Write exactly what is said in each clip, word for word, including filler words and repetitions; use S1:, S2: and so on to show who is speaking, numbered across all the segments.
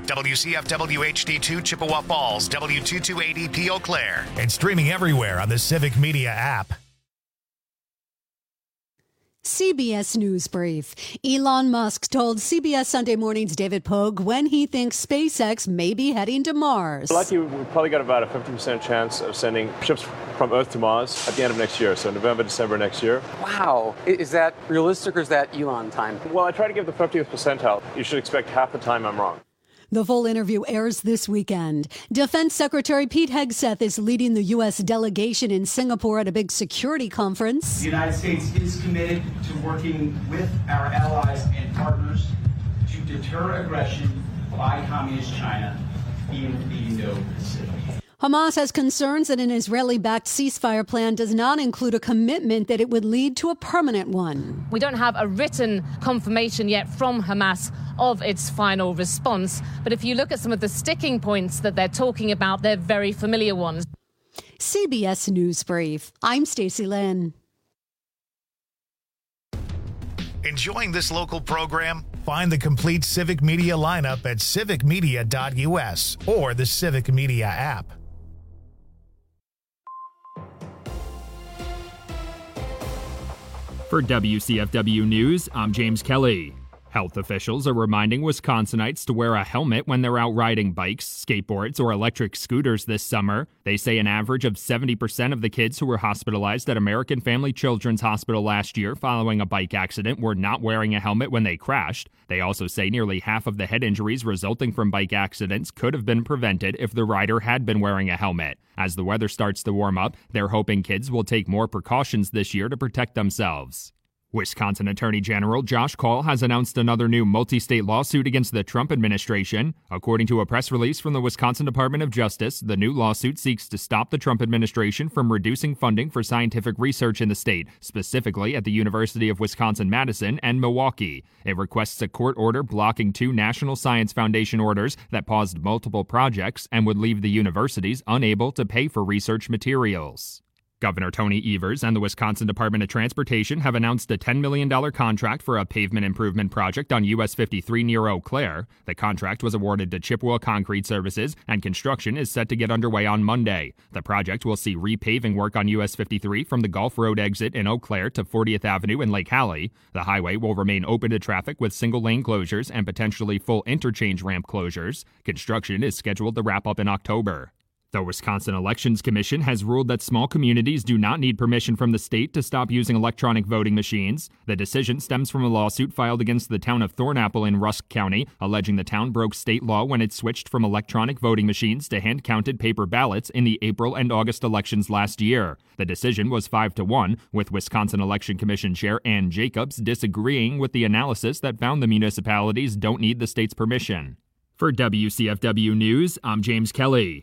S1: W C F W H D two Chippewa Falls, W two two eight E P Eau Claire, and streaming everywhere on the Civic Media app.
S2: C B S News Brief. Elon Musk told C B S Sunday Morning's David Pogue when he thinks SpaceX may be heading to Mars.
S3: Lucky, we've probably got about a fifty percent chance of sending ships from Earth to Mars at the end of next year, so November, December next year.
S4: Wow. Is that realistic or is that Elon time?
S3: Well, I try to give the fiftieth percentile. You should expect half the time I'm wrong.
S2: The full interview airs this weekend. Defense Secretary Pete Hegseth is leading the U S delegation in Singapore at a big security conference.
S5: The United States is committed to working with our allies and partners to deter aggression by Communist China in the Indo-Pacific.
S2: Hamas has concerns that an Israeli-backed ceasefire plan does not include a commitment that it would lead to a permanent one.
S6: We don't have a written confirmation yet from Hamas of its final response. But if you look at some of the sticking points that they're talking about, they're very familiar ones.
S2: C B S News Brief. I'm Stacey Lynn.
S1: Enjoying this local program? Find the complete Civic Media lineup at civic media dot U S or the Civic Media app.
S7: For W C F W News, I'm James Kelly. Health officials are reminding Wisconsinites to wear a helmet when they're out riding bikes, skateboards, or electric scooters this summer. They say an average of seventy percent of the kids who were hospitalized at American Family Children's Hospital last year following a bike accident were not wearing a helmet when they crashed. They also say nearly half of the head injuries resulting from bike accidents could have been prevented if the rider had been wearing a helmet. As the weather starts to warm up, they're hoping kids will take more precautions this year to protect themselves. Wisconsin Attorney General Josh Kaul has announced another new multi-state lawsuit against the Trump administration. According to a press release from the Wisconsin Department of Justice, the new lawsuit seeks to stop the Trump administration from reducing funding for scientific research in the state, specifically at the University of Wisconsin-Madison and Milwaukee. It requests a court order blocking two National Science Foundation orders that paused multiple projects and would leave the universities unable to pay for research materials. Governor Tony Evers and the Wisconsin Department of Transportation have announced a ten million dollars contract for a pavement improvement project on U S fifty-three near Eau Claire. The contract was awarded to Chippewa Concrete Services, and construction is set to get underway on Monday. The project will see repaving work on U S fifty-three from the Gulf Road exit in Eau Claire to fortieth Avenue in Lake Hallie. The highway will remain open to traffic with single-lane closures and potentially full interchange ramp closures. Construction is scheduled to wrap up in October. The Wisconsin Elections Commission has ruled that small communities do not need permission from the state to stop using electronic voting machines. The decision stems from a lawsuit filed against the town of Thornapple in Rusk County, alleging the town broke state law when it switched from electronic voting machines to hand-counted paper ballots in the April and August elections last year. The decision was five to one, with Wisconsin Election Commission Chair Ann Jacobs disagreeing with the analysis that found the municipalities don't need the state's permission. For W C F W News, I'm James Kelly.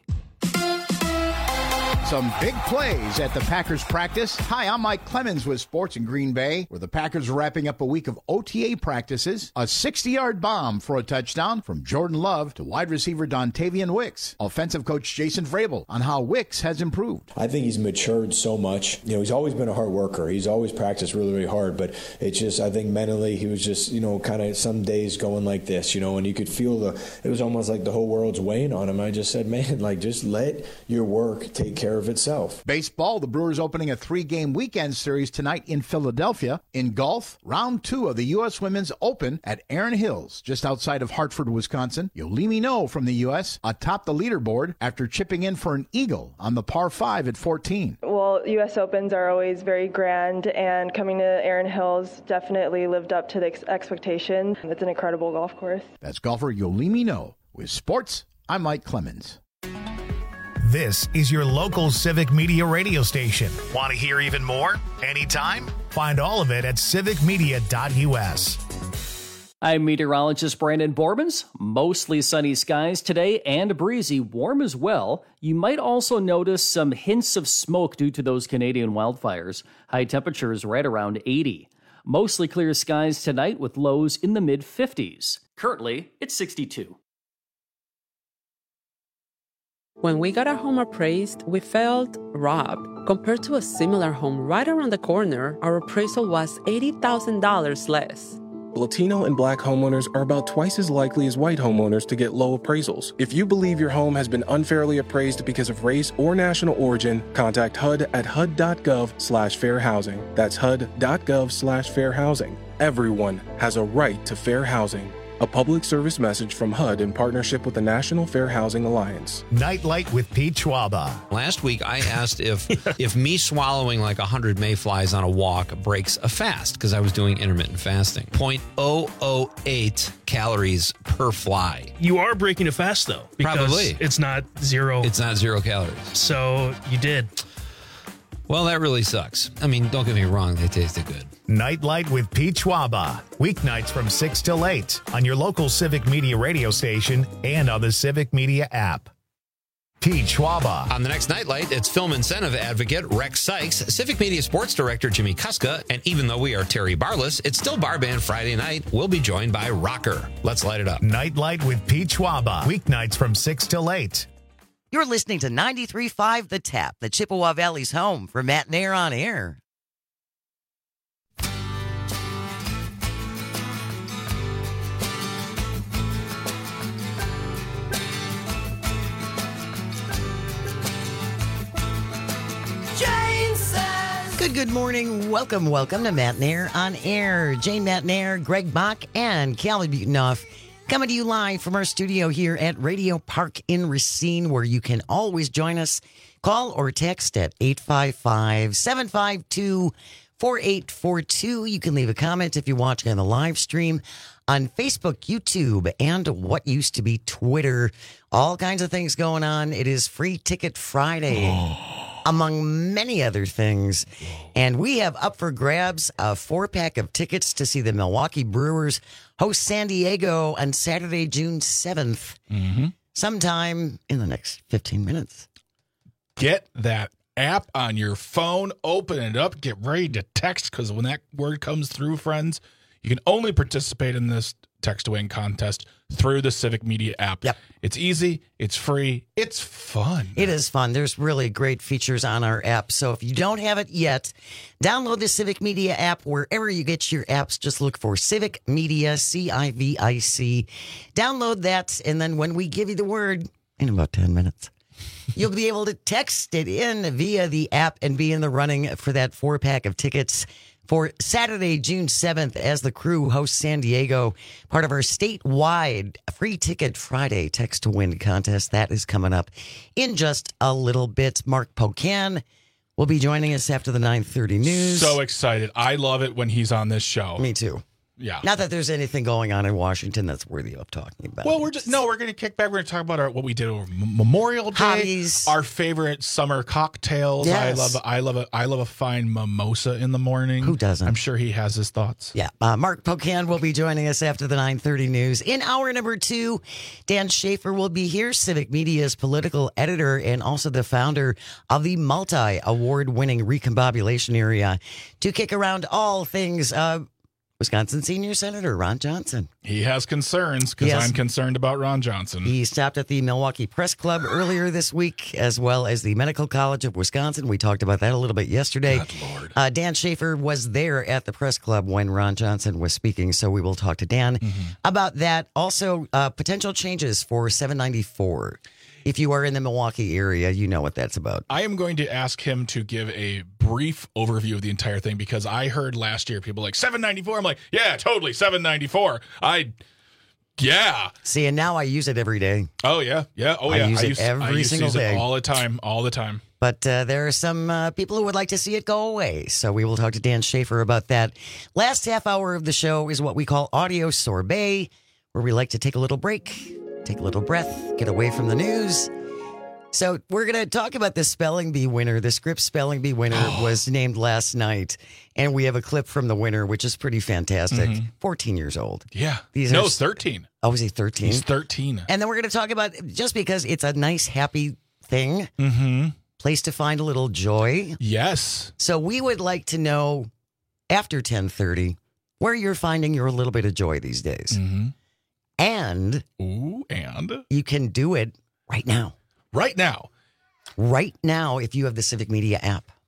S8: Some big plays at the Packers practice. Hi, I'm Mike Clemens with Sports in Green Bay, where the Packers are wrapping up a week of O T A practices. A sixty-yard bomb for a touchdown from Jordan Love to wide receiver Dontavian Wicks. Offensive coach Jason Vrabel on how Wicks has improved.
S9: I think he's matured so much. You know, he's always been a hard worker. He's always practiced really, really hard, but it's just, I think mentally he was just, you know, kind of some days going like this, you know, and you could feel the, it was almost like the whole world's weighing on him. I just said, man, like, just let your work take care of itself.
S8: Baseball, the Brewers opening a three-game weekend series tonight in Philadelphia. In golf, round two of the U S Women's Open at Erin Hills, just outside of Hartford, Wisconsin. Yolimi No from the U S atop the leaderboard after chipping in for an eagle on the par five at fourteen.
S10: Well, U S Opens are always very grand, and coming to Erin Hills definitely lived up to the ex- expectation. It's an incredible golf course.
S8: That's golfer Yolimi No. With sports, I'm Mike Clemens.
S1: This is your local Civic Media radio station. Want to hear even more? Anytime? Find all of it at civic media dot U S.
S11: I'm meteorologist Brandon Bormans. Mostly sunny skies today and breezy, warm as well. You might also notice some hints of smoke due to those Canadian wildfires. High temperatures right around eighty. Mostly clear skies tonight with lows in the mid fifties. Currently, it's sixty-two.
S12: When we got our home appraised, we felt robbed. Compared to a similar home right around the corner, our appraisal was eighty thousand dollars less.
S13: Latino and Black homeowners are about twice as likely as white homeowners to get low appraisals. If you believe your home has been unfairly appraised because of race or national origin, contact H U D at H U D dot gov slash fair housing. That's H U D dot gov slash fair housing. Everyone has a right to fair housing. A public service message from H U D in partnership with the National Fair Housing Alliance.
S1: Nightlight with Pete Schwaba.
S14: Last week, I asked if if me swallowing like one hundred mayflies on a walk breaks a fast, because I was doing intermittent fasting. zero point zero zero eight calories per fly.
S15: You are breaking a fast, though. Because
S14: Probably.
S15: It's not zero.
S14: It's not zero calories.
S15: So you did.
S14: Well, that really sucks. I mean, don't get me wrong. They tasted good.
S1: Nightlight with Pete Schwaba. Weeknights from six till eight on your local Civic Media radio station and on the Civic Media app. Pete Schwaba.
S14: On the next Nightlight, it's film incentive advocate Rex Sykes, Civic Media sports director Jimmy Kuska, and even though we are Terry Barless, it's still Bar Band Friday night. We'll be joined by Rocker. Let's light it up.
S1: Nightlight with Pete Schwaba. Weeknights from six till eight.
S16: You're listening to ninety-three point five The Tap, the Chippewa Valley's home for Matt Nair on Air. Good, good morning. Welcome, welcome to Matt Nair on Air. Jane Matt Nair, Greg Bach, and Callie Butonoff coming to you live from our studio here at Radio Park in Racine, where you can always join us. Call or text at eight five five, seven five two, four eight four two. You can leave a comment if you're watching on the live stream on Facebook, YouTube, and what used to be Twitter. All kinds of things going on. It is Free Ticket Friday. Among many other things. And we have up for grabs a four-pack of tickets to see the Milwaukee Brewers host San Diego on Saturday, June seventh,
S17: mm-hmm.
S16: sometime in the next fifteen minutes.
S17: Get that app on your phone, open it up, get ready to text, because when that word comes through, friends, you can only participate in this text-to-win contest through the Civic Media app.
S16: Yep.
S17: It's easy, it's free, it's fun.
S16: It is fun. There's really great features on our app. So if you don't have it yet, download the Civic Media app wherever you get your apps. Just look for Civic Media, C I V I C. Download that, and then when we give you the word, in about ten minutes, you'll be able to text it in via the app and be in the running for that four-pack of tickets for Saturday, June seventh, as the crew hosts San Diego, part of our statewide Free Ticket Friday Text to Win contest. That is coming up in just a little bit. Mark Pocan will be joining us after the nine thirty news.
S17: So excited. I love it when he's on this show.
S16: Me too.
S17: Yeah.
S16: Not that there's anything going on in Washington that's worthy of talking about.
S17: Well, we're just no, we're going to kick back. We're going to talk about our, what we did over M- Memorial Day,
S16: Hobbies.
S17: Our favorite summer cocktails.
S16: Yes.
S17: I love, I love, a, I love a fine mimosa in the morning.
S16: Who doesn't?
S17: I'm sure he has his thoughts.
S16: Yeah. Uh, Mark Pocan will be joining us after the nine thirty news. In hour number two, Dan Schaefer will be here, Civic Media's political editor and also the founder of the multi-award-winning Recombobulation Area, to kick around all things uh, Wisconsin Senior Senator Ron Johnson.
S17: He has concerns because I'm concerned about Ron Johnson.
S16: He stopped at the Milwaukee Press Club earlier this week, as well as the Medical College of Wisconsin. We talked about that a little bit yesterday.
S17: God, Lord.
S16: Uh, Dan Schaefer was there at the Press Club when Ron Johnson was speaking, so we will talk to Dan
S17: Mm-hmm.
S16: about that. Also, uh, potential changes for seven ninety-four. If you are in the Milwaukee area, you know what that's about.
S17: I am going to ask him to give a brief overview of the entire thing, because I heard last year people like seven ninety-four. I'm like, yeah, totally, seven ninety-four. I, yeah.
S16: See, and now I use it every day.
S17: Oh, yeah, yeah. Oh,
S16: I
S17: yeah.
S16: use
S17: I
S16: it
S17: use,
S16: every
S17: I used
S16: single
S17: to use
S16: day.
S17: it all the time, all the time.
S16: But uh, there are some uh, people who would like to see it go away. So we will talk to Dan Schaefer about that. Last half hour of the show is what we call Audio Sorbet, where we like to take a little break, take a little breath, get away from the news. So we're going to talk about the Spelling Bee winner. The Scripps Spelling Bee winner was named last night. And we have a clip from the winner, which is pretty fantastic.
S17: Mhm.
S16: fourteen years old.
S17: Yeah.
S16: These
S17: no,
S16: are-
S17: thirteen.
S16: Oh, is he thirteen?
S17: He's thirteen.
S16: And then we're going to talk about, just because it's a nice, happy thing,
S17: Mm-hmm.
S16: place to find a little joy.
S17: Yes.
S16: So we would like to know, after ten thirty, where you're finding your little bit of joy these days.
S17: Mm-hmm.
S16: And
S17: Ooh, and
S16: you can do it right now.
S17: right now.
S16: Right now, if you have the Civic Media app.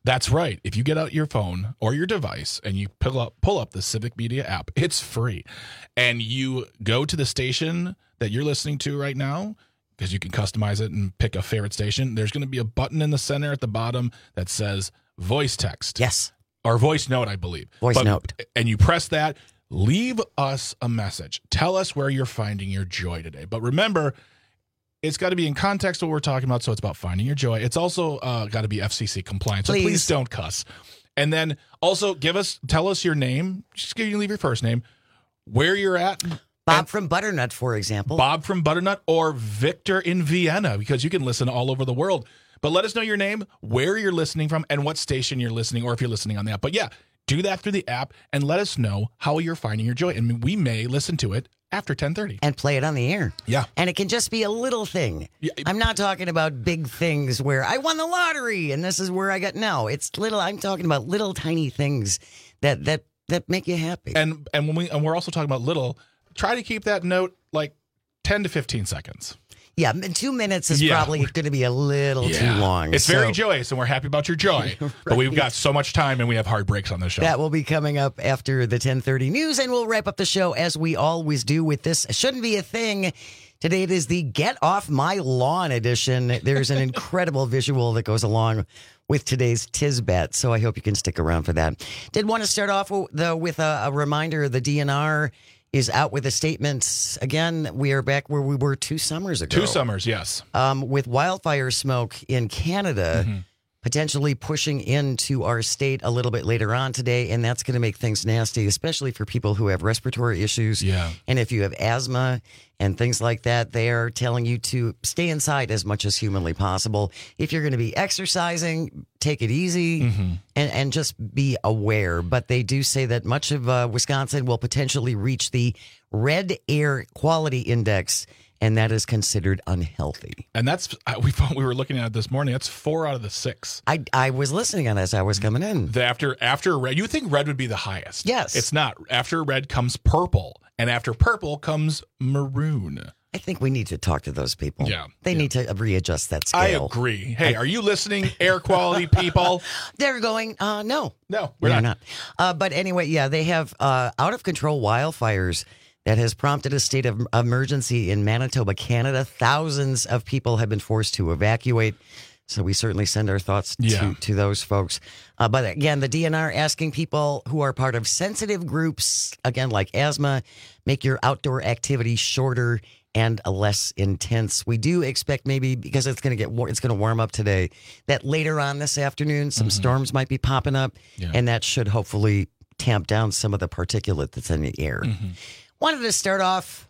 S17: That's right. If you get out your phone or your device and you pull up pull up the Civic Media app, it's free. And you go to the station that you're listening to right now, because you can customize it and pick a favorite station. There's going to be a button in the center at the bottom that says voice text.
S16: Yes.
S17: Or voice note, I believe.
S16: Voice
S17: but,
S16: note.
S17: And you press that. Leave us a message. Tell us where you're finding your joy today. But remember, it's got to be in context of what we're talking about, so it's about finding your joy. It's also uh, got to be F C C compliant, so
S16: Please.
S17: please don't cuss. And then also give us, tell us your name. Just give you leave your first name, where you're at.
S16: Bob and from Butternut, for example.
S17: Bob from Butternut or Victor in Vienna, because you can listen all over the world. But let us know your name, where you're listening from, and what station you're listening, or if you're listening on the app. But yeah, do that through the app and let us know how you're finding your joy. And we may listen to it after ten thirty.
S16: And play it on the air.
S17: Yeah.
S16: And it can just be a little thing.
S17: Yeah.
S16: I'm not talking about big things where I won the lottery and this is where I got. No, it's little. I'm talking about little tiny things that that that make you happy.
S17: And and when we and we're also talking about little, try to keep that note like ten to fifteen seconds.
S16: Yeah, two minutes is
S17: Yeah.
S16: probably going to be a little
S17: Yeah.
S16: too long.
S17: It's
S16: so
S17: very joyous, and we're happy about your joy. But we've got so much time, and we have hard breaks on this show.
S16: That will be coming up after the ten thirty news, and we'll wrap up the show as we always do with this Shouldn't Be a Thing. Today it is the Get Off My Lawn edition. There's an incredible visual that goes along with today's Tisbet, so I hope you can stick around for that. Did want to start off, though, with a, a reminder. The D N R is out with a statement. Again, we are back where we were two summers ago.
S17: Two summers, yes.
S16: Um, with wildfire smoke in Canada,
S17: Mm-hmm.
S16: potentially pushing into our state a little bit later on today, and that's going to make things nasty, especially for people who have respiratory issues.
S17: Yeah.
S16: And if you have asthma and things like that, they are telling you to stay inside as much as humanly possible. If you're going to be exercising, take it easy
S17: Mm-hmm.
S16: and, and just be aware. But they do say that much of uh, Wisconsin will potentially reach the red air quality index, and that is considered unhealthy.
S17: And that's uh, we thought we were looking at it this morning. That's four out of the six.
S16: I I was listening on as I was coming in.
S17: The after after red, you think red would be the highest?
S16: Yes.
S17: It's not. After red comes purple, and after purple comes maroon.
S16: I think we need to talk to those people.
S17: Yeah,
S16: They need to readjust that scale.
S17: I agree. Hey, are you listening, air quality people?
S16: They're going, uh, no.
S17: No, we're
S16: They're
S17: not.
S16: not. Uh, but anyway, yeah, they have uh, out of control wildfires that has prompted a state of emergency in Manitoba, Canada. Thousands of people have been forced to evacuate. So we certainly send our thoughts
S17: Yeah.
S16: to, to those folks. Uh, but again, the D N R asking people who are part of sensitive groups, again, like asthma, make your outdoor activity shorter and less intense. We do expect maybe, because it's going to get war- it's going to warm up today, that later on this afternoon, some storms might be popping up,
S17: Yeah.
S16: and that should hopefully tamp down some of the particulate that's in the air. Wanted to start off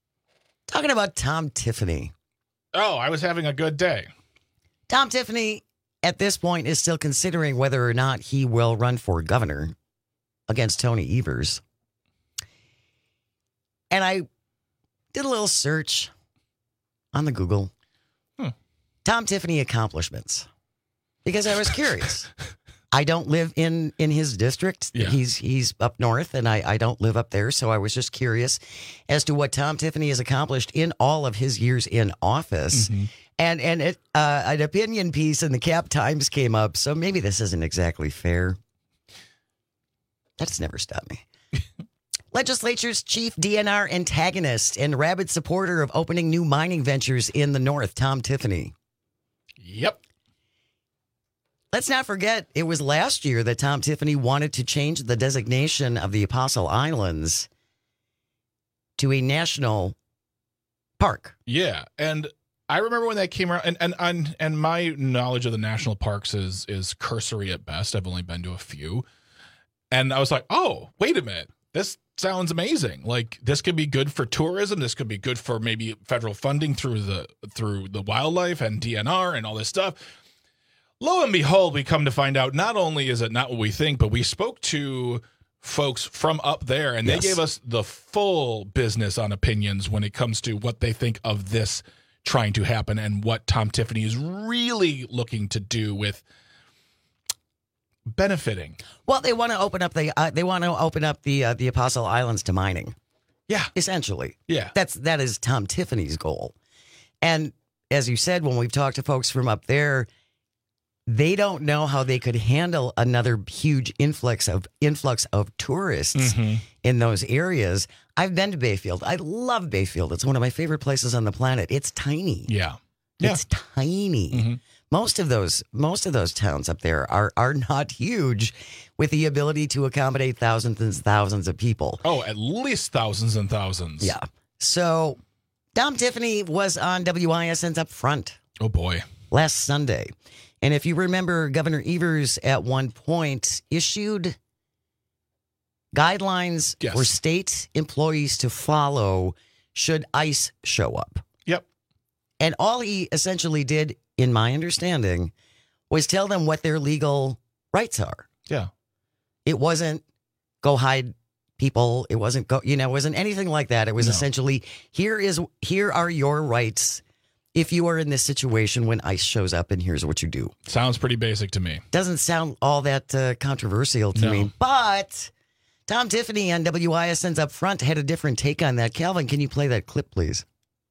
S16: talking about Tom Tiffany.
S17: Oh, I was having a good day.
S16: Tom Tiffany, at this point, is still considering whether or not he will run for governor against Tony Evers. And I did a little search on the Google.
S17: Hmm.
S16: Tom Tiffany accomplishments, because I was curious. I don't live in, in his district.
S17: Yeah.
S16: He's he's up north, and I, I don't live up there. So I was just curious as to what Tom Tiffany has accomplished in all of his years in office.
S17: Mm-hmm.
S16: And and it, uh, an opinion piece in the Cap Times came up, so maybe this isn't exactly fair. That's never stopped me. Legislature's chief D N R antagonist and rabid supporter of opening new mining ventures in the North, Tom Tiffany.
S17: Yep.
S16: Let's not forget, it was last year that Tom Tiffany wanted to change the designation of the Apostle Islands to a national park.
S17: Yeah, and I remember when that came around, and and and, and my knowledge of the national parks is is cursory at best. I've only been to a few, and I was like, oh, wait a minute, this sounds amazing. Like, this could be good for tourism. This could be good for maybe federal funding through the through the wildlife and D N R and all this stuff. Lo and behold, we come to find out not only is it not what we think, but we spoke to folks from up there, and
S16: Yes.
S17: they gave us the full business on opinions when it comes to what they think of this trying to happen and what Tom Tiffany is really looking to do with benefiting.
S16: Well, they want to open up the uh, they want to open up the uh, the Apostle Islands to mining.
S17: Yeah,
S16: essentially.
S17: Yeah,
S16: that's that is Tom Tiffany's goal. And as you said, when we've talked to folks from up there, they don't know how they could handle another huge influx of influx of tourists
S17: Mm-hmm.
S16: in those areas. I've been to Bayfield. I love Bayfield. It's one of my favorite places on the planet. It's tiny.
S17: Yeah.
S16: It's tiny.
S17: Mm-hmm.
S16: Most of those most of those towns up there are are not huge with the ability to accommodate thousands and thousands of people.
S17: Oh, at least thousands and thousands.
S16: Yeah. So Tom Tiffany was on W I S N's Up Front.
S17: Oh, boy.
S16: Last Sunday. And if you remember, Governor Evers at one point issued guidelines
S17: Yes.
S16: for state employees to follow should ICE show up.
S17: Yep.
S16: And all he essentially did, in my understanding, was tell them what their legal rights are.
S17: Yeah.
S16: It wasn't go hide people. It wasn't go, you know, it wasn't anything like that. It was
S17: No.
S16: essentially, here is, here are your rights if you are in this situation when ICE shows up, and here's what you do.
S17: Sounds pretty basic to me.
S16: Doesn't sound all that uh, controversial to
S17: No.
S16: me, but Tom Tiffany on W I S N's Up Front had a different take on that. Calvin, can you play that clip, please?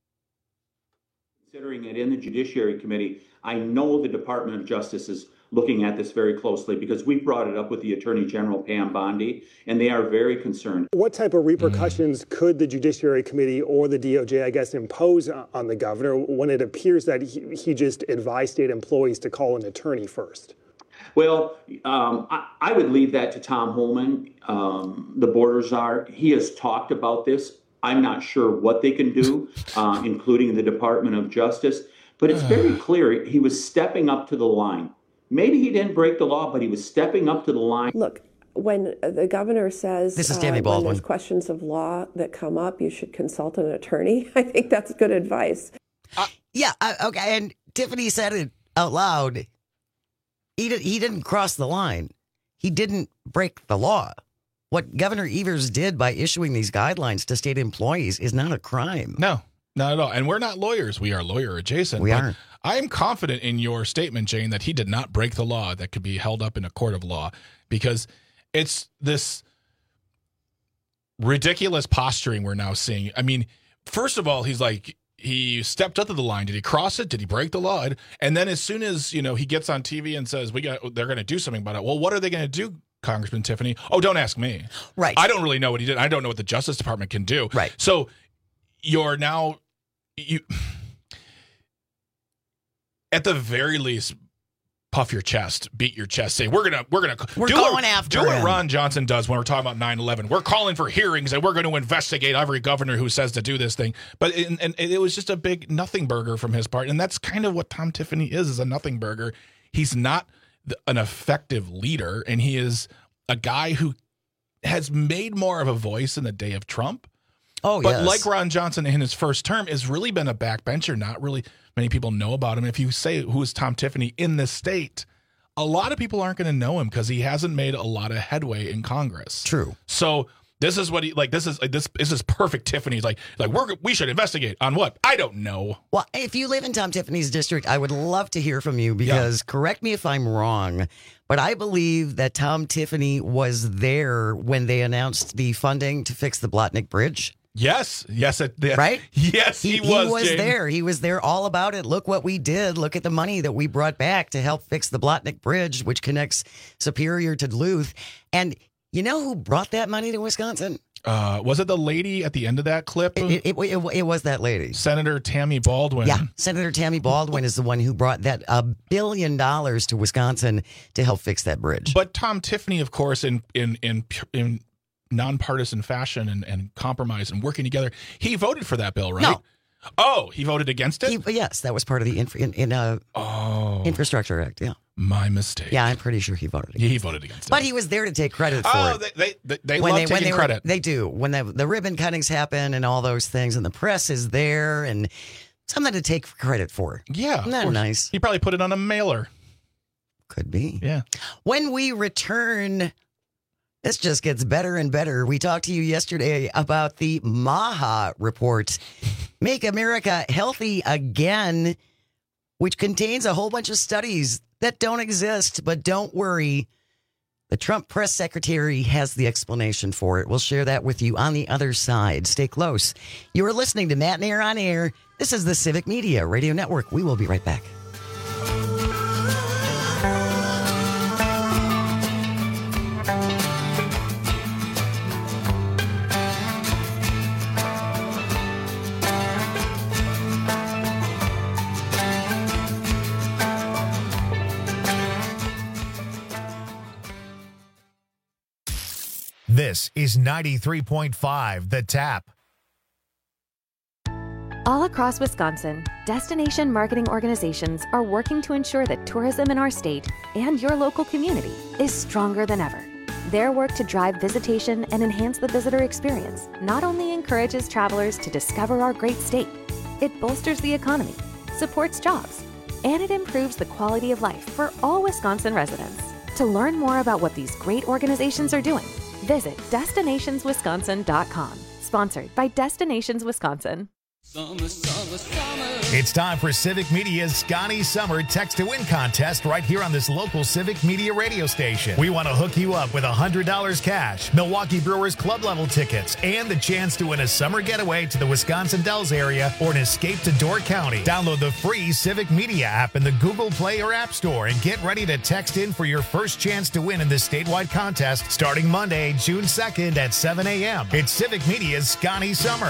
S18: Considering it in the Judiciary Committee, I know the Department of Justice is looking at this very closely because we brought it up with the Attorney General, Pam Bondi, and they are very concerned.
S19: What type of repercussions mm. could the Judiciary Committee or the D O J, I guess, impose on the governor when it appears that he, he just advised state employees to call an attorney first?
S18: Well, um, I, I would leave that to Tom Holman, um, the borders czar. He has talked about this. I'm not sure what they can do, uh, including the Department of Justice, but it's very clear he was stepping up to the line. Maybe he didn't break the law, but he was stepping up to the line.
S20: Look, when the governor says
S16: This is
S20: uh,
S16: Tammy
S20: when
S16: Baldwin.
S20: there's questions of law that come up, you should consult an attorney, I think that's good advice.
S16: Uh, yeah, uh, okay, and Tiffany said it out loud. He, did, he didn't cross the line. He didn't break the law. What Governor Evers did by issuing these guidelines to state employees is not a crime.
S17: No, not at all. And we're not lawyers. We are lawyer adjacent.
S16: We
S17: but
S16: are.
S17: I am confident in your statement, Jane, that he did not break the law that could be held up in a court of law, because it's this ridiculous posturing we're now seeing. I mean, first of all, he's like, he stepped up to the line. Did he cross it? Did he break the law? And then as soon as, you know, he gets on T V and says, we got, they're going to do something about it. Well, what are they going to do, Congressman Tiffany? Oh, don't ask me.
S16: Right.
S17: I don't really know what he did. I don't know what the Justice Department can do.
S16: Right.
S17: So you're now, you, at the very least, puff your chest, beat your chest, say we're gonna we're gonna
S16: We're
S17: do
S16: going
S17: what,
S16: after
S17: do what
S16: him.
S17: Ron Johnson does when we're talking about nine eleven. We're calling for hearings and we're going to investigate every governor who says to do this thing. But it, and it was just a big nothing burger from his part, and that's kind of what Tom Tiffany is: is a nothing burger. He's not the, an effective leader, and he is a guy who has made more of a voice in the day of Trump.
S16: Oh,
S17: but
S16: yes.
S17: like Ron Johnson in his first term, has really been a backbencher. Not really many people know about him. If you say who is Tom Tiffany in this state, a lot of people aren't going to know him because he hasn't made a lot of headway in Congress.
S16: True.
S17: So this is what he like. This is like this. This is perfect. Tiffany's like like we're we should investigate on what? I don't know.
S16: Well, if you live in Tom Tiffany's district, I would love to hear from you because correct me if I'm wrong, but I believe that Tom Tiffany was there when they announced the funding to fix the Blotnick Bridge.
S17: Yes, yes, it, yes.
S16: Right?
S17: Yes, he,
S16: he
S17: was.
S16: He was
S17: Jane.
S16: there. He was there all about it. Look what we did. Look at the money that we brought back to help fix the Blotnick Bridge, which connects Superior to Duluth. And you know who brought that money to Wisconsin?
S17: Uh, was it the lady at the end of that clip?
S16: It, it, it, it was that lady.
S17: Senator Tammy Baldwin.
S16: Yeah, Senator Tammy Baldwin is the one who brought that a billion dollars to Wisconsin to help fix that bridge.
S17: But Tom Tiffany, of course, in in in in nonpartisan fashion and, and compromise and working together, he voted for that bill, right?
S16: No.
S17: Oh, he voted against it?
S16: He, yes, that was part of the infra, in, in, uh,
S17: oh.
S16: Infrastructure Act, yeah.
S17: My mistake.
S16: Yeah, I'm pretty sure he voted against
S17: yeah, he
S16: it.
S17: voted against it.
S16: But he was there to take credit for
S17: oh,
S16: it.
S17: They, they, they, they
S16: when
S17: love
S16: they,
S17: taking
S16: when they
S17: credit.
S16: Were, they do. When the, the ribbon cuttings happen and all those things, and the press is there, and something to take credit for.
S17: Yeah.
S16: Isn't that nice?
S17: He probably put it on a mailer.
S16: Could be.
S17: Yeah.
S16: When we return, this just gets better and better. We talked to you yesterday about the MAHA report, Make America Healthy Again, which contains a whole bunch of studies that don't exist. But don't worry, the Trump press secretary has the explanation for it. We'll share that with you on the other side. Stay close. You are listening to Matt and Air on Air. This is the Civic Media Radio Network. We will be right back.
S1: This is ninety-three point five The Tap.
S21: All across Wisconsin, destination marketing organizations are working to ensure that tourism in our state and your local community is stronger than ever. Their work to drive visitation and enhance the visitor experience not only encourages travelers to discover our great state, it bolsters the economy, supports jobs, and it improves the quality of life for all Wisconsin residents. To learn more about what these great organizations are doing, visit destinations wisconsin dot com. Sponsored by Destinations Wisconsin.
S1: Summer, summer, summer. It's time for Civic Media's Scotty Summer Text to Win contest right here on this local Civic Media radio station. We want to hook you up with one hundred dollars cash, Milwaukee Brewers club level tickets, and the chance to win a summer getaway to the Wisconsin Dells area or an escape to Door County. Download the free Civic Media app in the Google Play or App Store and get ready to text in for your first chance to win in this statewide contest starting Monday, June second at seven a.m. It's Civic Media's Scotty Summer.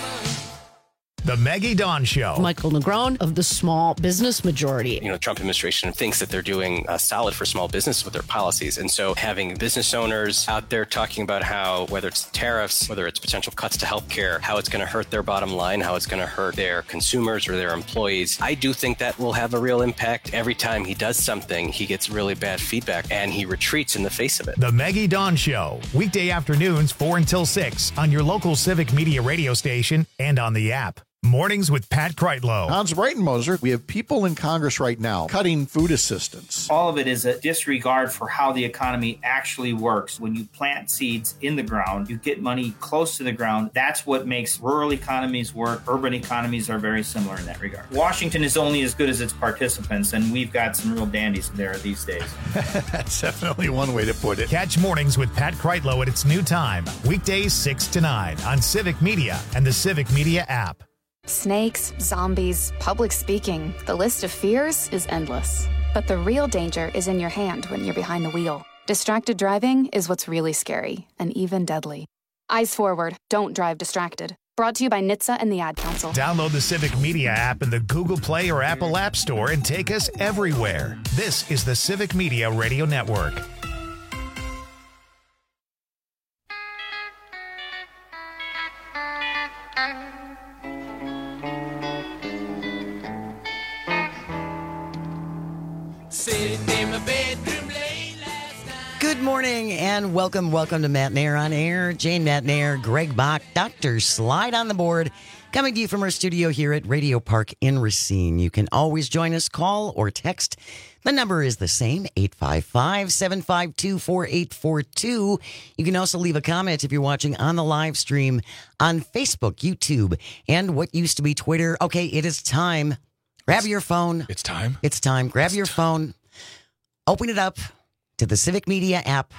S1: The Maggie Dawn Show.
S22: Michael Negron of the Small Business Majority.
S23: You know, the Trump administration thinks that they're doing uh, solid for small business with their policies. And so having business owners out there talking about how, whether it's tariffs, whether it's potential cuts to healthcare, how it's going to hurt their bottom line, how it's going to hurt their consumers or their employees, I do think that will have a real impact. Every time he does something, he gets really bad feedback and he retreats in the face of it.
S1: The Maggie Dawn Show. Weekday afternoons, four until six on your local Civic Media radio station and on the app. Mornings with Pat Kreitlow.
S24: Hans Breitenmoser, we have people in Congress right now cutting food assistance.
S25: All of it is a disregard for how the economy actually works. When you plant seeds in the ground, you get money close to the ground. That's what makes rural economies work. Urban economies are very similar in that regard. Washington is only as good as its participants, and we've got some real dandies there these days.
S24: That's definitely one way to put it.
S1: Catch Mornings with Pat Kreitlow at its new time, weekdays six to nine on Civic Media and the Civic Media app.
S26: Snakes, zombies, public speaking. The list of fears is endless. But the real danger is in your hand when you're behind the wheel. Distracted driving is what's really scary and even deadly. Eyes forward. Don't drive distracted. Brought to you by N H T S A and the Ad Council.
S1: Download the Civic Media app in the Google Play or Apple App Store and take us everywhere. This is the Civic Media Radio Network.
S16: Good morning and welcome, welcome to Matt Nair on Air. Jane Matt Nair, Greg Bach, Doctor Slide on the board, coming to you from our studio here at Radio Park in Racine. You can always join us, call or text. The number is the same, eight five five, seven five two, four eight four two. You can also leave a comment if you're watching on the live stream on Facebook, YouTube, and what used to be Twitter. Okay, it is time. Grab your phone.
S17: It's time.
S16: It's time. Grab
S17: it's
S16: your
S17: time.
S16: phone. Open it up to the Civic Media app.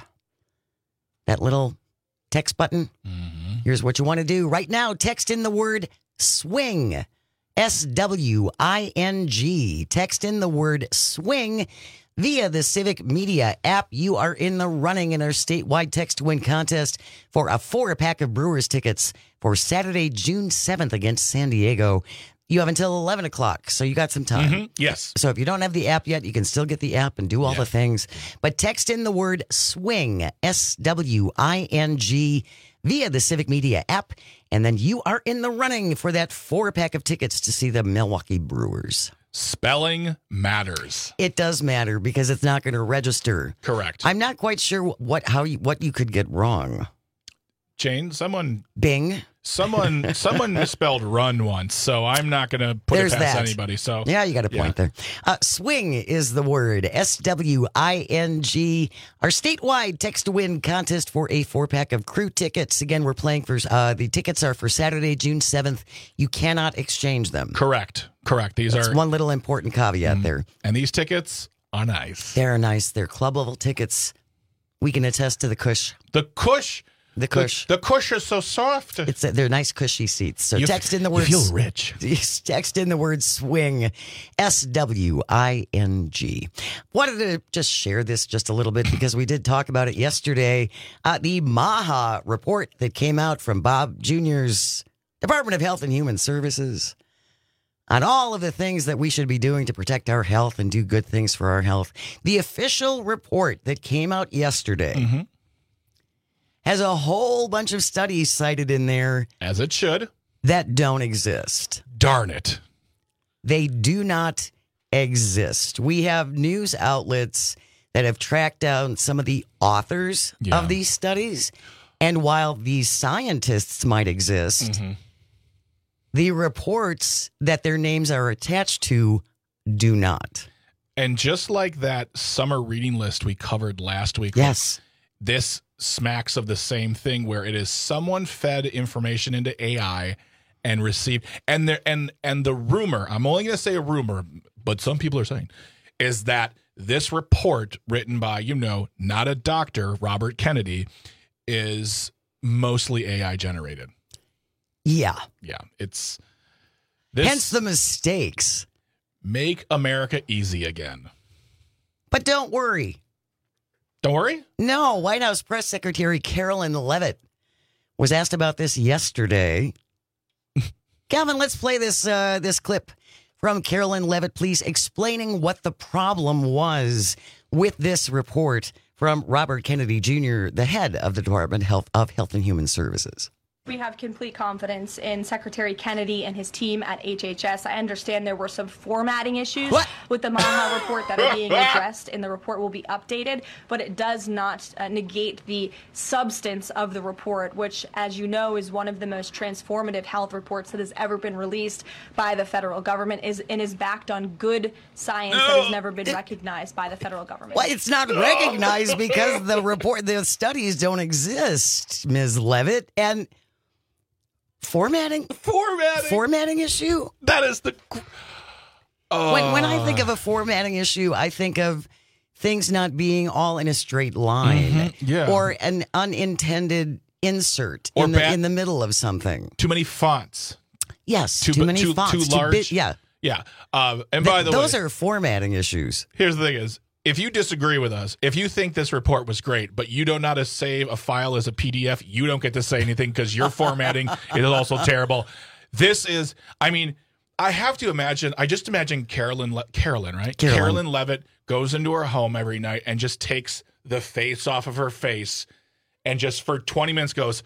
S16: That little text button.
S17: Mm-hmm.
S16: Here's what you want to do. Right now, text in the word swing. S W I N G. Text in the word swing via the Civic Media app. You are in the running in our statewide text to win contest for a four-pack of Brewers tickets for Saturday, June seventh against San Diego. You have until eleven o'clock, so you got some time.
S17: Mm-hmm. Yes.
S16: So if you don't have the app yet, you can still get the app and do all
S17: yeah.
S16: the things. But text in the word swing, S W I N G, via the Civic Media app, and then you are in the running for that four-pack of tickets to see the Milwaukee Brewers.
S17: Spelling matters.
S16: It does matter because it's not going to register.
S17: Correct.
S16: I'm not quite sure what how you, what you could get wrong.
S17: Jane, someone...
S16: Bing.
S17: Someone someone misspelled run once, so I'm not going to put
S16: There's
S17: it past
S16: that.
S17: anybody. So
S16: yeah, you got a point
S17: yeah.
S16: there. Uh, swing is the word. S W I N G. Our statewide text to win contest for a four-pack of crew tickets. Again, we're playing for, uh, the tickets are for Saturday, June seventh. You cannot exchange them.
S17: Correct. Correct. These
S16: That's
S17: are
S16: one little important caveat
S17: mm,
S16: there.
S17: And these tickets are nice.
S16: They're nice. They're club level tickets. We can attest to the cush.
S17: The cush.
S16: The cush.
S17: The, the cush is so soft.
S16: It's a, they're nice cushy seats. So
S17: you,
S16: text in the word.
S17: You feel rich.
S16: Text in the word swing. S W I N G. Wanted to just share this just a little bit because we did talk about it yesterday. Uh, the MAHA report that came out from Bob Junior's Department of Health and Human Services on all of the things that we should be doing to protect our health and do good things for our health. The official report that came out yesterday.
S17: Mm-hmm.
S16: has a whole bunch of studies cited in there.
S17: As it should.
S16: That don't exist.
S17: Darn it.
S16: They do not exist. We have news outlets that have tracked down some of the authors
S17: Yeah.
S16: of these studies. And while these scientists might exist,
S17: Mm-hmm.
S16: the reports that their names are attached to do not.
S17: And just like that summer reading list we covered last week,
S16: yes,
S17: this smacks of the same thing where it is someone fed information into A I and received, and there and and the rumor, I'm only going to say a rumor, but some people are saying, is that this report written by, you know, not a doctor, Robert Kennedy, is mostly A I generated.
S16: Yeah.
S17: Yeah, it's this.
S16: Hence the mistakes.
S17: Make America easy again.
S16: But don't worry.
S17: Don't worry?
S16: No, White House Press Secretary Carolyn Levitt was asked about this yesterday. Calvin, let's play this uh, this clip from Carolyn Levitt, please, explaining what the problem was with this report from Robert Kennedy Junior, the head of the Department of Health, of Health and Human Services.
S2: We have complete confidence in Secretary Kennedy and his team at H H S. I understand there were some formatting issues
S16: what?
S2: with the Maha report that are being addressed, and the report will be updated, but it does not uh, negate the substance of the report, which, as you know, is one of the most transformative health reports that has ever been released by the federal government is and is backed on good science that has never been recognized by the federal government.
S16: Well, it's not recognized because the report, the studies don't exist, Miz Levitt, and Formatting?
S17: Formatting.
S16: Formatting issue?
S17: That is the... Uh,
S16: when, when I think of a formatting issue, I think of things not being all in a straight line.
S17: Mm-hmm, yeah.
S16: Or an unintended insert
S17: or
S16: in the
S17: bad,
S16: in the middle of something.
S17: Too many fonts.
S16: Yes,
S17: too,
S16: too many
S17: too,
S16: fonts.
S17: Too large.
S16: Big, yeah.
S17: Yeah. Uh, and by
S16: Th-
S17: the
S16: those
S17: way...
S16: Those are formatting issues.
S17: Here's the thing is, if you disagree with us, if you think this report was great, but you don't know how to save a file as a P D F, you don't get to say anything because your formatting is also terrible. This is, I mean, I have to imagine, I just imagine Carolyn, Le- Carolyn, right?
S16: Carolyn.
S17: Carolyn Levitt goes into her home every night and just takes the face off of her face and just for twenty minutes goes,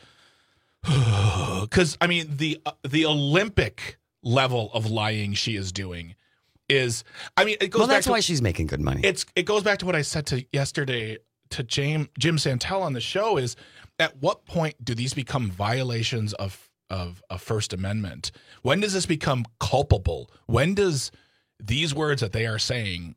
S17: because, I mean, the uh, the Olympic level of lying she is doing is, I mean, it goes
S16: well,
S17: back
S16: that's
S17: to,
S16: why she's making good money.
S17: It's it goes back to what I said to yesterday to James, Jim Santel on the show is, at what point do these become violations of of a First Amendment? When does this become culpable? When does these words that they are saying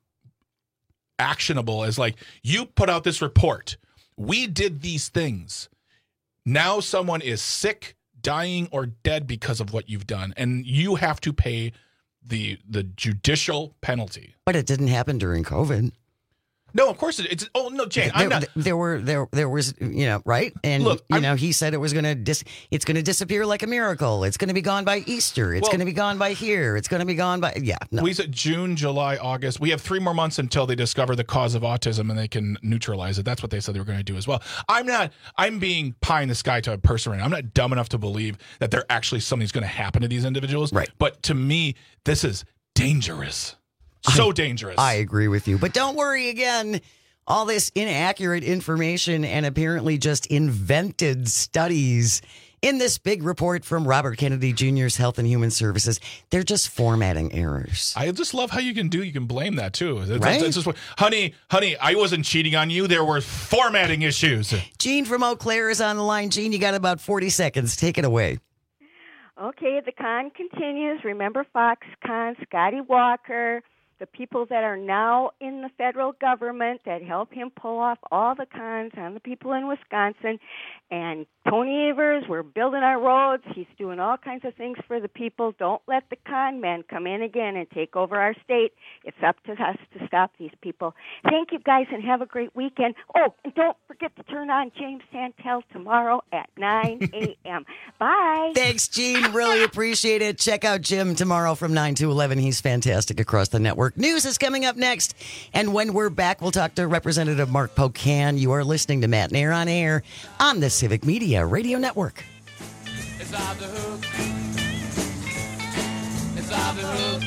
S17: actionable as like, you put out this report, we did these things, now someone is sick, dying, or dead because of what you've done, and you have to pay the the judicial penalty.
S16: But it didn't happen during COVID.
S17: No, of course it, it's. Oh no, Jane,
S16: there,
S17: I'm not.
S16: There were there there was you know right, and
S17: Look,
S16: you
S17: I'm,
S16: know he said it was going to dis. It's going to disappear like a miracle. It's going to be gone by Easter. It's
S17: well,
S16: going to be gone by here. It's going to be gone by yeah. No.
S17: We said June, July, August. We have three more months until they discover the cause of autism and they can neutralize it. That's what they said they were going to do as well. I'm not. I'm being pie in the sky to a person. I'm not dumb enough to believe that there actually something's going to happen to these individuals.
S16: Right.
S17: But to me, this is dangerous. So
S16: I,
S17: dangerous.
S16: I agree with you. But don't worry again. All this inaccurate information and apparently just invented studies in this big report from Robert Kennedy Junior's Health and Human Services, they're just formatting errors.
S17: I just love how you can do, you can blame that too. It's,
S16: right?
S17: it's just, honey, honey, I wasn't cheating on you. There were formatting issues.
S16: Gene from Eau Claire is on the line. Gene, you got about forty seconds. Take it away.
S3: Okay, the con continues. Remember Foxconn, Scotty Walker, the people that are now in the federal government that help him pull off all the cons on the people in Wisconsin. And Tony Evers, we're building our roads. He's doing all kinds of things for the people. Don't let the con men come in again and take over our state. It's up to us to stop these people. Thank you, guys, and have a great weekend. Oh, and don't forget to turn on James Santel tomorrow at nine a.m. Bye.
S16: Thanks, Gene. Really appreciate it. Check out Jim tomorrow from nine to eleven. He's fantastic across the network. News is coming up next. And when we're back, we'll talk to Representative Mark Pocan. You are listening to Matt Nair on Air on the Civic Media Radio Network.
S4: It's off the hook. It's off the hook.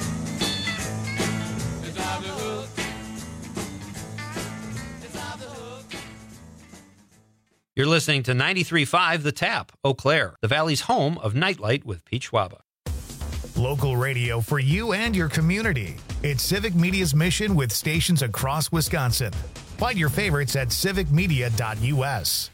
S4: It's off the hook. It's off the hook.
S14: You're listening to ninety-three point five The Tap, Eau Claire, the Valley's home of Nightlight with Pete Schwaba.
S1: Local radio for you and your community. It's Civic Media's mission with stations across Wisconsin. Find your favorites at civic media dot u s.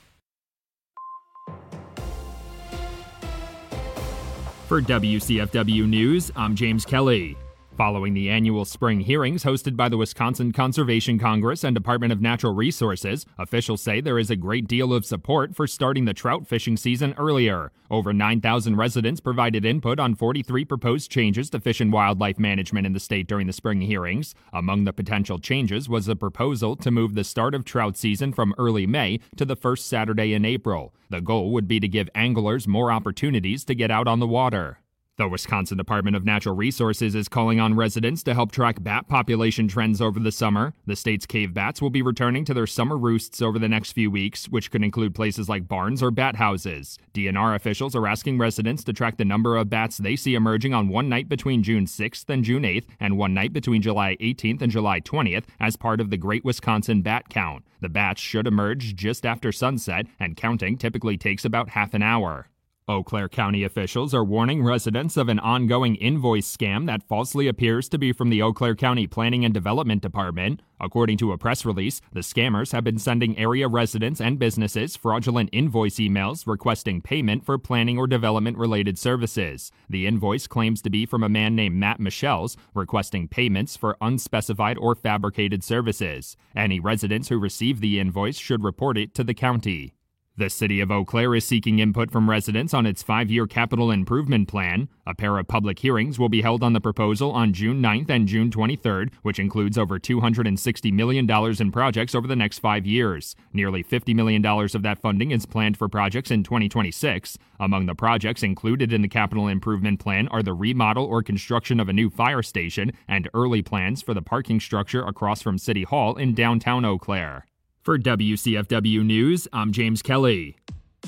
S5: For W C F W News, I'm James Kelly. Following the annual spring hearings hosted by the Wisconsin Conservation Congress and Department of Natural Resources, officials say there is a great deal of support for starting the trout fishing season earlier. Over nine thousand residents provided input on forty-three proposed changes to fish and wildlife management in the state during the spring hearings. Among the potential changes was a proposal to move the start of trout season from early May to the first Saturday in April. The goal would be to give anglers more opportunities to get out on the water. The Wisconsin Department of Natural Resources is calling on residents to help track bat population trends over the summer. The state's cave bats will be returning to their summer roosts over the next few weeks, which could include places like barns or bat houses. D N R officials are asking residents to track the number of bats they see emerging on one night between June sixth and June eighth and one night between July eighteenth and July twentieth as part of the Great Wisconsin Bat Count. The bats should emerge just after sunset, and counting typically takes about half an hour. Eau Claire County officials are warning residents of an ongoing invoice scam that falsely appears to be from the Eau Claire County Planning and Development Department. According to a press release, the scammers have been sending area residents and businesses fraudulent invoice emails requesting payment for planning or development-related services. The invoice claims to be from a man named Matt Michels, requesting payments for unspecified or fabricated services. Any residents who receive the invoice should report it to the county. The city of Eau Claire is seeking input from residents on its five-year capital improvement plan. A pair of public hearings will be held on the proposal on June ninth and June twenty-third, which includes over two hundred sixty million dollars in projects over the next five years. Nearly fifty million dollars of that funding is planned for projects in twenty twenty-six. Among the projects included in the capital improvement plan are the remodel or construction of a new fire station and early plans for the parking structure across from City Hall in downtown Eau Claire. For W C F W News, I'm James Kelly.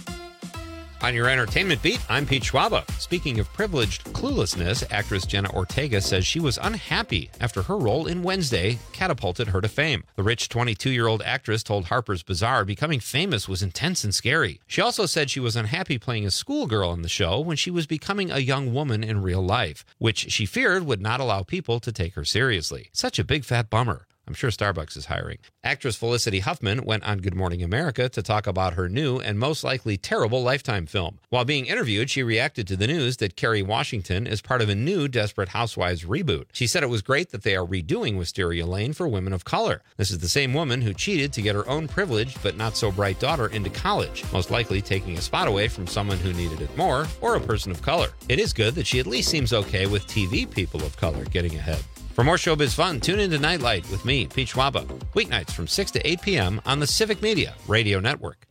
S14: On your entertainment beat, I'm Pete Schwaba. Speaking of privileged cluelessness, actress Jenna Ortega says she was unhappy after her role in Wednesday catapulted her to fame. The rich twenty-two-year-old actress told Harper's Bazaar becoming famous was intense and scary. She also said she was unhappy playing a schoolgirl in the show when she was becoming a young woman in real life, which she feared would not allow people to take her seriously. Such a big fat bummer. I'm sure Starbucks is hiring. Actress Felicity Huffman went on Good Morning America to talk about her new and most likely terrible Lifetime film. While being interviewed, she reacted to the news that Kerry Washington is part of a new Desperate Housewives reboot. She said it was great that they are redoing Wisteria Lane for women of color. This is the same woman who cheated to get her own privileged but not so bright daughter into college, most likely taking a spot away from someone who needed it more, or a person of color. It is good that she at least seems okay with T V people of color getting ahead. For more showbiz fun, tune into Nightlight with me, Pete Schwaba, weeknights from six to eight p.m. on the Civic Media Radio Network.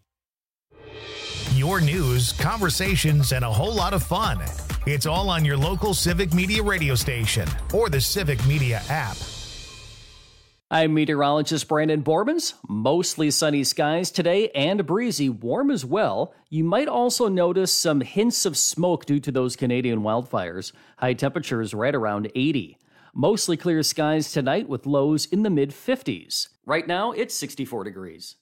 S1: Your news, conversations, and a whole lot of fun. It's all on your local Civic Media radio station or the Civic Media app.
S11: I'm meteorologist Brandon Borbens. Mostly sunny skies today and breezy, warm as well. You might also notice some hints of smoke due to those Canadian wildfires. High temperatures right around eighty. Mostly clear skies tonight with lows in the mid fifties. Right now, it's sixty-four degrees.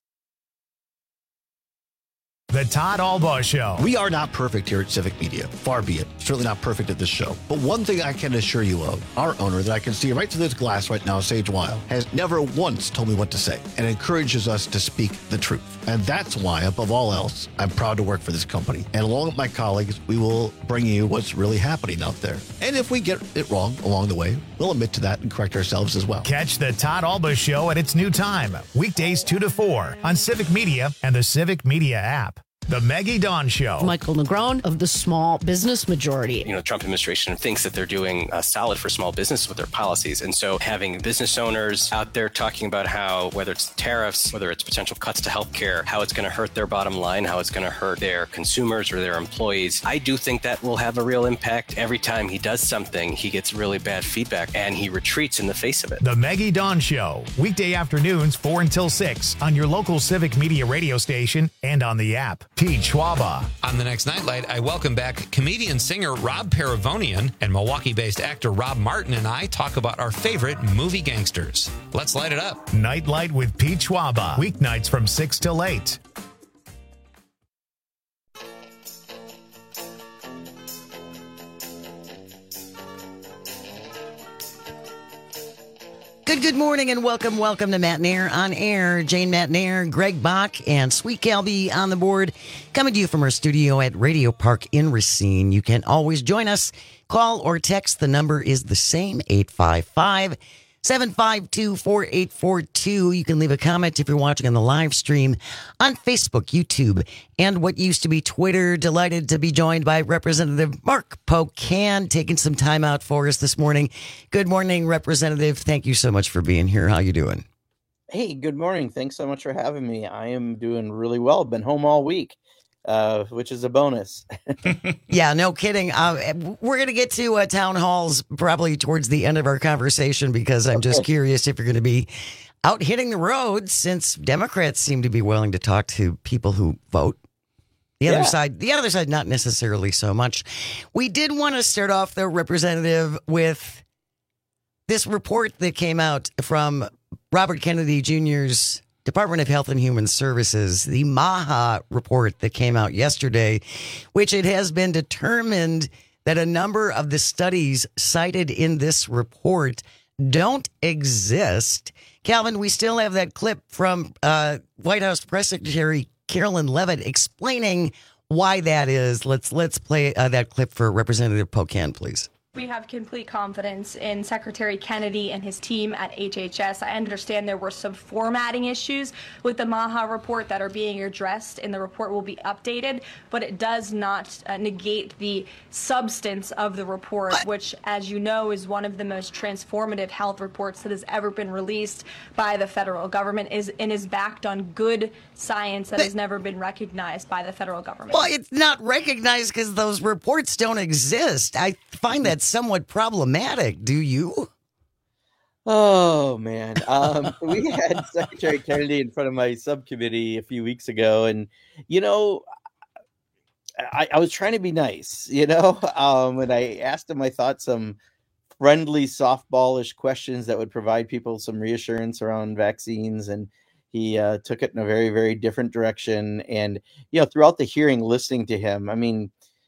S1: The Todd Albaugh Show.
S6: We are not perfect here at Civic Media. Far be it. Certainly not perfect at this show. But one thing I can assure you of, our owner that I can see right through this glass right now, Sage Weil, has never once told me what to say and encourages us to speak the truth. And that's why, above all else, I'm proud to work for this company. And along with my colleagues, we will bring you what's really happening out there. And if we get it wrong along the way, we'll admit to that and correct ourselves as well.
S1: Catch the Todd Albaugh Show at its new time, weekdays two to four on Civic Media and the Civic Media app. The Maggie Dawn Show.
S22: Michael Negron of the Small Business Majority.
S23: You know, the Trump administration thinks that they're doing uh, solid for small business with their policies. And so having business owners out there talking about how, whether it's tariffs, whether it's potential cuts to healthcare, how it's going to hurt their bottom line, how it's going to hurt their consumers or their employees, I do think that will have a real impact. Every time he does something, he gets really bad feedback and he retreats in the face of it.
S1: The Maggie Dawn Show, weekday afternoons four until six on your local Civic Media radio station and on the app. Pete Schwaba.
S14: On the next Nightlight, I welcome back comedian-singer Rob Paravonian, and Milwaukee-based actor Rob Martin and I talk about our favorite movie gangsters. Let's light it up.
S1: Nightlight with Pete Schwaba, weeknights from six till eight.
S16: Good, good morning and welcome, welcome to Matt Nair on Air. Jane Matt Nair, Greg Bach, and Sweet Calby on the board. Coming to you from our studio at Radio Park in Racine. You can always join us. Call or text. The number is the same, eight five five, seven five two, four eight four two. You can leave a comment if you're watching on the live stream on Facebook, YouTube, and what used to be Twitter. Delighted to be joined by Representative Mark Pocan, taking some time out for us this morning. Good morning, Representative. Thank you so much for being here. How you doing?
S7: Hey, good morning. Thanks so much for having me. I am doing really well. Been home all week, uh, which is a bonus.
S16: Yeah, no kidding. Uh, we're going to get to uh, town halls probably towards the end of our conversation because I'm just curious if you're going to be out hitting the road since Democrats seem to be willing to talk to people who vote. The other
S7: Yeah.
S16: side, the other side, not necessarily so much. We did want to start off, though, Representative, with this report that came out from Robert Kennedy Junior's Department of Health and Human Services, the MAHA report that came out yesterday, which it has been determined that a number of the studies cited in this report don't exist. Calvin, we still have that clip from uh, White House Press Secretary Carolyn Leavitt explaining why that is. Let's let's play uh, that clip for Representative Pocan, please.
S2: We have complete confidence in Secretary Kennedy and his team at H H S. I understand there were some formatting issues with the MAHA report that are being addressed, and the report will be updated, but it does not uh, negate the substance of the report, which, as you know, is one of the most transformative health reports that has ever been released by the federal government is and is backed on good science that has never been recognized by the federal government.
S16: Well, it's not recognized because those reports don't exist. I find that somewhat problematic. Do you?
S7: Oh, man. Um, we had Secretary Kennedy in front of my subcommittee a few weeks ago. And, you know, I, I was trying to be nice, you know, um, and I asked him, I thought, some friendly, softballish questions that would provide people some reassurance around vaccines. And he uh, took it in a very, very different direction. And, you know, throughout the hearing, listening to him, I mean,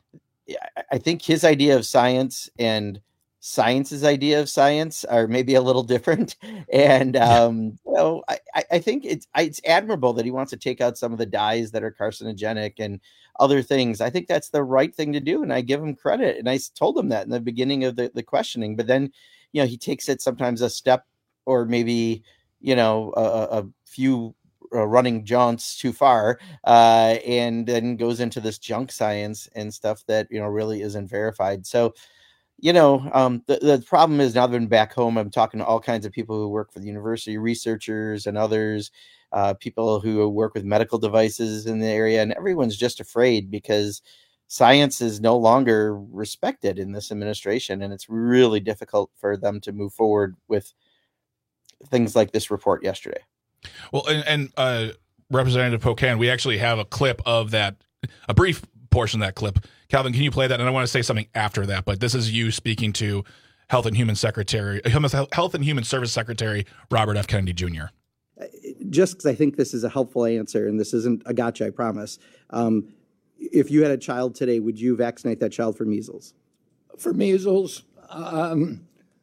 S7: I think his idea of science and science's idea of science are maybe a little different. And, um, you know, I, I think it's, it's admirable that he wants to take out some of the dyes that are carcinogenic and other things. I think that's the right thing to do. And I give him credit. And I told him that in the beginning of the, the questioning, but then, you know, he takes it sometimes a step or maybe, you know, a, a few Uh, running jaunts too far, uh, and then goes into this junk science and stuff that, you know, really isn't verified. So, you know, um, the, the problem is now that I'm back home, I'm talking to all kinds of people who work for the university, researchers and others, uh, people who work with medical devices in the area, and everyone's just afraid because science is no longer respected in this administration, and it's really difficult for them to move forward with things like this report yesterday.
S17: Well, and, and uh, Representative Pocan, we actually have a clip of that, a brief portion of that clip. Calvin, can you play that? And I want to say something after that, but this is you speaking to Health and Human Secretary, Health and Human Service Secretary Robert F. Kennedy Junior
S8: Just because I think this is a helpful answer, and this isn't a gotcha, I promise. Um, if you had a child today, would you vaccinate that child for measles?
S9: For measles, um,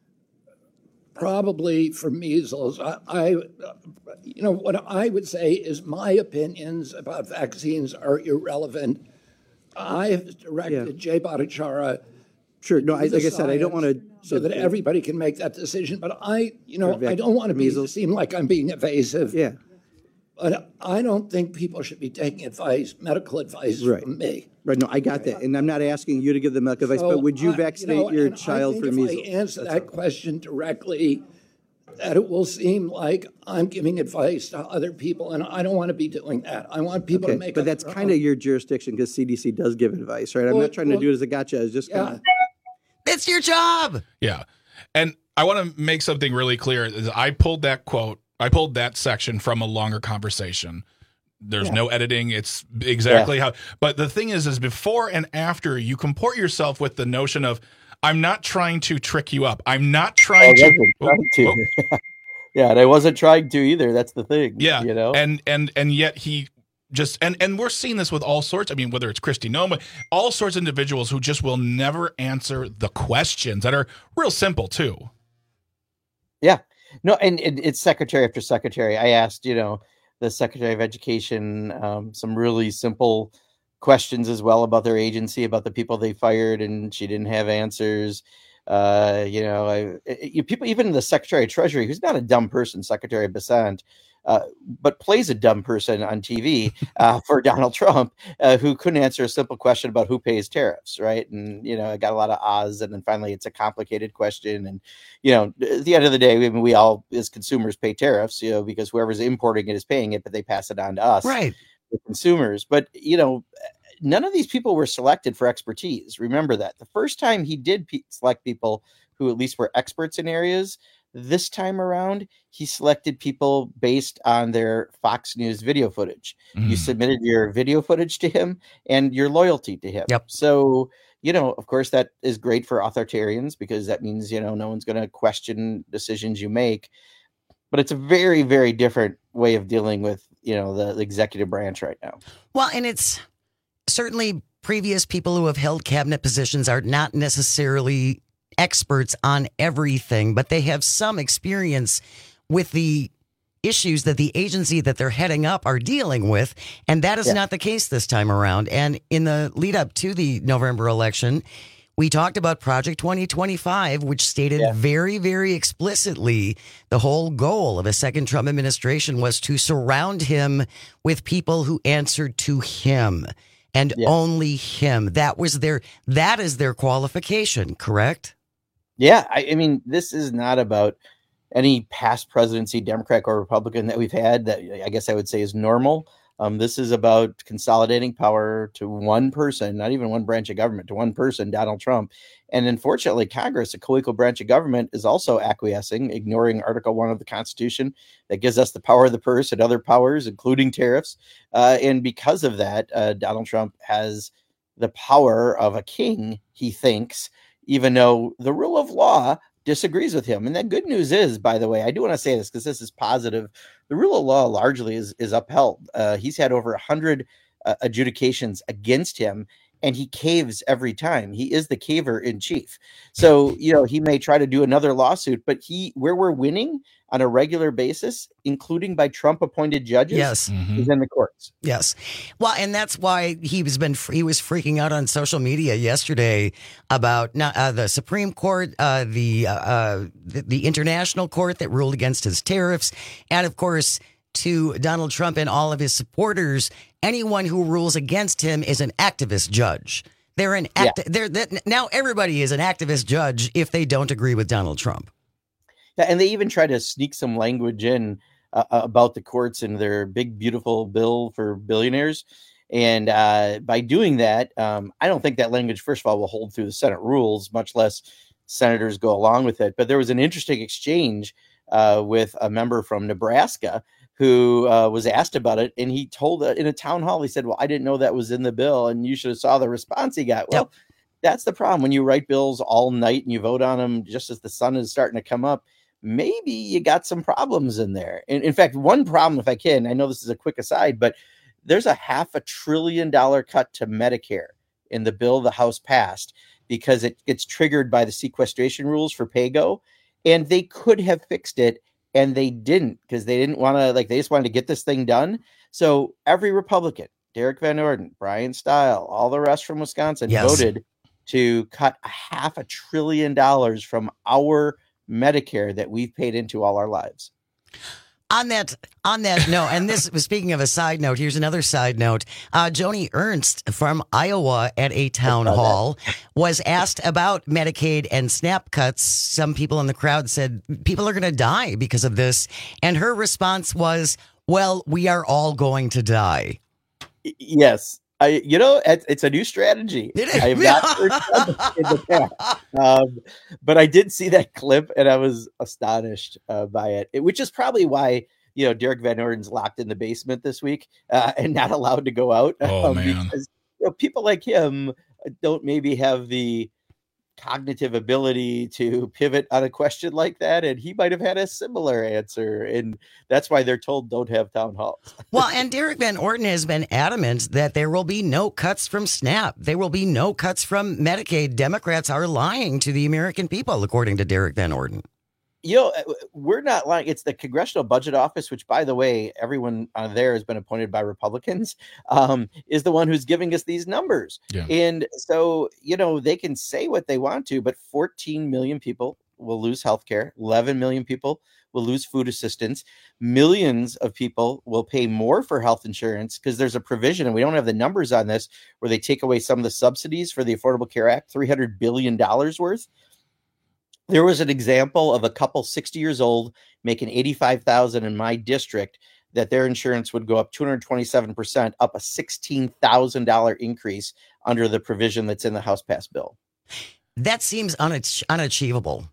S9: probably for measles. I, I, you know, what I would say is my opinions about vaccines are irrelevant. I have directed yeah. Jay Bhattacharya.
S8: Sure. No, I, like I said, I don't want to.
S9: So that everybody can make that decision. But I, you know, I don't want to be, seem like I'm being evasive.
S8: Yeah.
S9: But I don't think people should be taking advice, medical advice
S8: right.
S9: from me.
S8: Right. No, I got that. And I'm not asking you to give the medical advice,
S9: so
S8: but would you
S9: I,
S8: vaccinate
S9: you know,
S8: your child
S9: I
S8: for
S9: think
S8: measles?
S9: If I answer
S8: That's
S9: that
S8: all.
S9: question directly, that it will seem like I'm giving advice to other people, and I don't want to be doing that. I want people
S8: okay,
S9: to make
S8: But
S9: up
S8: that's
S9: their
S8: kind
S9: own.
S8: of your jurisdiction because C D C does give advice, right? I'm
S9: Well,
S8: not trying
S9: well,
S8: to do it as a gotcha. It's just
S9: yeah.
S8: kind of.
S16: It's your job.
S17: Yeah. And I want to make something really clear. Is I pulled that quote, I pulled that section from a longer conversation. There's yeah. no editing. It's exactly yeah. how. But the thing is, is before and after, you comport yourself with the notion of, I'm not trying to trick you up. I'm not trying
S7: I
S17: to.
S7: Trying to.
S17: Oh.
S7: Yeah, and I wasn't trying to either. That's the thing.
S17: Yeah,
S7: you know,
S17: and and and yet he just and and we're seeing this with all sorts. I mean, whether it's Kristi Noem, all sorts of individuals who just will never answer the questions that are real simple too.
S7: Yeah, No, and it, it's secretary after secretary. I asked, you know, the Secretary of Education um, some really simple questions as well about their agency, about the people they fired, and she didn't have answers. Uh, you know, I, it, people, even the Secretary of Treasury, who's not a dumb person, Secretary Bessent, uh, but plays a dumb person on T V uh, for Donald Trump, uh, who couldn't answer a simple question about who pays tariffs, right? And, you know, I got a lot of ahs, and then finally it's a complicated question. And, you know, at the end of the day, I mean, we all, as consumers, pay tariffs, you know, because whoever's importing it is paying it, but they pass it on to us,
S16: right?
S7: The consumers. But, you know, none of these people were selected for expertise. Remember that. The first time he did pe- select people who at least were experts in areas, this time around, he selected people based on their Fox News video footage. Mm. You submitted your video footage to him and your loyalty to him.
S16: Yep.
S7: So, you know, of course, that is great for authoritarians because that means, you know, no one's going to question decisions you make. But it's a very, very different way of dealing with, you know, the, the executive branch right now.
S16: Well, and it's certainly previous people who have held cabinet positions are not necessarily experts on everything, but they have some experience with the issues that the agency that they're heading up are dealing with. And that is yeah. not the case this time around. And in the lead up to the November election, we talked about Project twenty twenty-five, which stated yeah. very, very explicitly the whole goal of a second Trump administration was to surround him with people who answered to him and yeah. only him. That was their, that is their qualification, correct?
S7: Yeah, I, I mean, this is not about any past presidency, Democrat or Republican, that we've had that I guess I would say is normal. Um, this is about consolidating power to one person, not even one branch of government, to one person, Donald Trump. And unfortunately, Congress, a co-equal branch of government, is also acquiescing, ignoring Article One of the Constitution that gives us the power of the purse and other powers, including tariffs. Uh, and because of that, uh, Donald Trump has the power of a king, he thinks, even though the rule of law disagrees with him. And the good news is, by the way, I do want to say this because this is positive. The rule of law largely is, is upheld. Uh, he's had over one hundred uh, adjudications against him, and he caves every time. He is the caver in chief. So, you know, he may try to do another lawsuit, but he where we're winning on a regular basis, including by Trump appointed judges,
S16: yes.
S7: mm-hmm. is in the courts.
S16: Yes. Well, and that's why he was been he was freaking out on social media yesterday about not, uh, the Supreme Court, uh, the, uh, the the international court that ruled against his tariffs, and of course to Donald Trump and all of his supporters, anyone who rules against him is an activist judge. They're an act. Yeah. They're that now everybody is an activist judge if they don't agree with Donald Trump.
S7: Yeah, and they even try to sneak some language in uh, about the courts and their big, beautiful bill for billionaires. And uh, by doing that, um, I don't think that language, first of all, will hold through the Senate rules, much less senators go along with it. But there was an interesting exchange uh, with a member from Nebraska who uh, was asked about it. And he told uh, in a town hall, he said, well, I didn't know that was in the bill. And you should have saw the response he got. Well, yep. That's the problem. When you write bills all night and you vote on them just as the sun is starting to come up, maybe you got some problems in there. In, in fact, one problem, if I can, I know this is a quick aside, but there's a half a trillion dollar cut to Medicare in the bill the House passed because it gets triggered by the sequestration rules for PAYGO. And they could have fixed it, and they didn't because they didn't want to, like, they just wanted to get this thing done. So every Republican, Derek Van Orden, Brian Stile, all the rest from Wisconsin yes. voted to cut a half a trillion dollars from our Medicare that we've paid into all our lives.
S16: On that, on that note, and this was speaking of a side note, here's another side note. Uh, Joni Ernst from Iowa at a town hall that. was asked about Medicaid and SNAP cuts. Some people in the crowd said people are going to die because of this. And her response was, well, we are all going to die.
S7: Yes. I, you know, it's a new strategy. I have not heard in the past. Um, but I did see that clip and I was astonished uh, by it, it, which is probably why, you know, Derek Van Orden's locked in the basement this week uh, and not allowed to go out.
S17: Oh,
S7: um,
S17: man.
S7: Because, you know, people like him don't maybe have the cognitive ability to pivot on a question like that, and he might have had a similar answer, and that's why they're told don't have town halls.
S16: Well, and Derek Van Orden has been adamant that there will be no cuts from SNAP. There will be no cuts from Medicaid. Democrats are lying to the American people, according to Derek Van Orden.
S7: You know, we're not lying. It's the Congressional Budget Office, which, by the way, everyone on there has been appointed by Republicans, um, is the one who's giving us these numbers.
S17: Yeah.
S7: And so, you know, they can say what they want to, but fourteen million people will lose health care. eleven million people will lose food assistance. Millions of people will pay more for health insurance because there's a provision, and we don't have the numbers on this, where they take away some of the subsidies for the Affordable Care Act, three hundred billion dollars worth. There was an example of a couple sixty years old making eighty-five thousand dollars in my district that their insurance would go up two hundred twenty-seven percent, up a sixteen thousand dollars increase under the provision that's in the House passed bill.
S16: That seems unach- unachievable.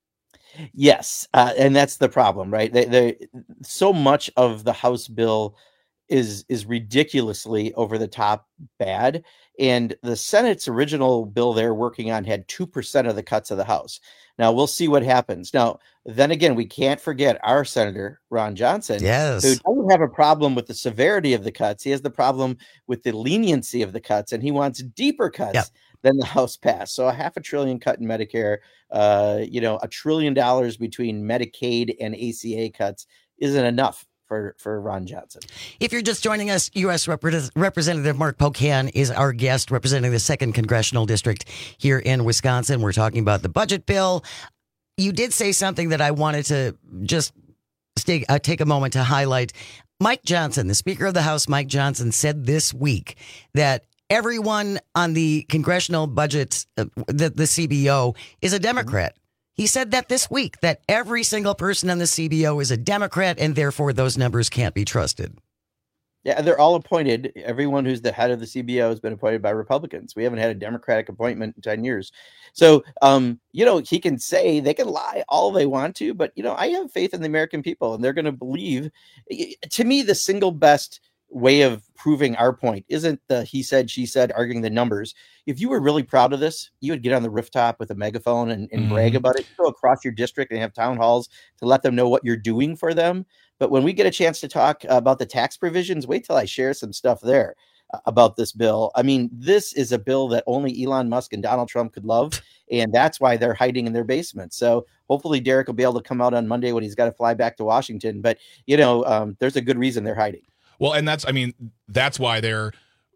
S7: Yes, uh, and that's the problem, right? They, they, so much of the House bill is is ridiculously over the top bad, and the Senate's original bill they're working on had two percent of the cuts of the House. Now we'll see what happens. Now, then again, we can't forget our Senator Ron Johnson,
S16: yes,
S7: who doesn't have a problem with the severity of the cuts. He has the problem with the leniency of the cuts, and he wants deeper cuts yep. than the House passed. So a half a trillion cut in Medicare, uh, you know, a trillion dollars between Medicaid and A C A cuts isn't enough for, for Ron Johnson.
S16: If you're just joining us, U S Rep- Representative Mark Pocan is our guest, representing the second Congressional District here in Wisconsin. We're talking about the budget bill. You did say something that I wanted to just stay, uh, take a moment to highlight. Mike Johnson, the Speaker of the House, Mike Johnson, said this week that everyone on the Congressional Budget, uh, the, the C B O, is a Democrat. Mm-hmm. He said that this week, that every single person on the C B O is a Democrat, and therefore those numbers can't be trusted.
S7: Yeah, they're all appointed. Everyone who's the head of the C B O has been appointed by Republicans. We haven't had a Democratic appointment in ten years. So, um, you know, he can say, they can lie all they want to, but, you know, I have faith in the American people, and they're going to believe. To me, the single best way of proving our point isn't the he said, she said, arguing the numbers. If you were really proud of this, you would get on the rooftop with a megaphone and, and mm-hmm. brag about it, go across your district and have town halls to let them know what you're doing for them. But when we get a chance to talk about the tax provisions, wait till I share some stuff there uh, about this bill. I mean, this is a bill that only Elon Musk and Donald Trump could love, and that's why they're hiding in their basement. So hopefully Derek will be able to come out on Monday when he's got to fly back to Washington. But, you know, um, there's a good reason they're hiding.
S17: Well, and that's, I mean, that's why they're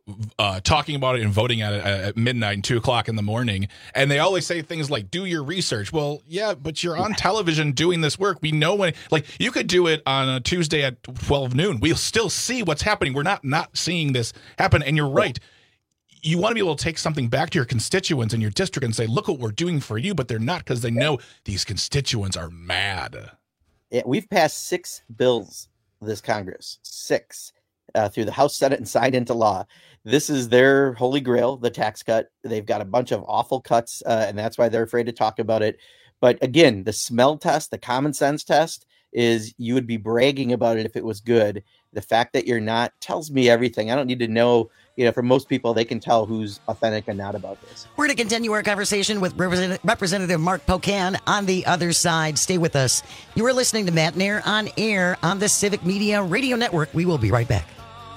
S17: uh, talking about it and voting at it at midnight and two o'clock in the morning. And they always say things like, do your research. Well, yeah, but you're on television doing this work. We know when, like, you could do it on a Tuesday at twelve noon. We'll still see what's happening. We're not not seeing this happen. And you're right. You want to be able to take something back to your constituents in your district and say, look what we're doing for you. But they're not, because they know these constituents are mad.
S7: Yeah, we've passed six bills this Congress, six, uh, through the House, Senate, and signed into law. This is their holy grail, the tax cut. They've got a bunch of awful cuts, uh, and that's why they're afraid to talk about it. But again, the smell test, the common sense test, is you would be bragging about it if it was good. The fact that you're not tells me everything. I don't need to know, you know, for most people, they can tell who's authentic and not about this.
S16: We're going to continue our conversation with Representative, Representative Mark Pocan on the other side. Stay with us. You are listening to Matt Nair on air on the Civic Media Radio Network. We will be right back.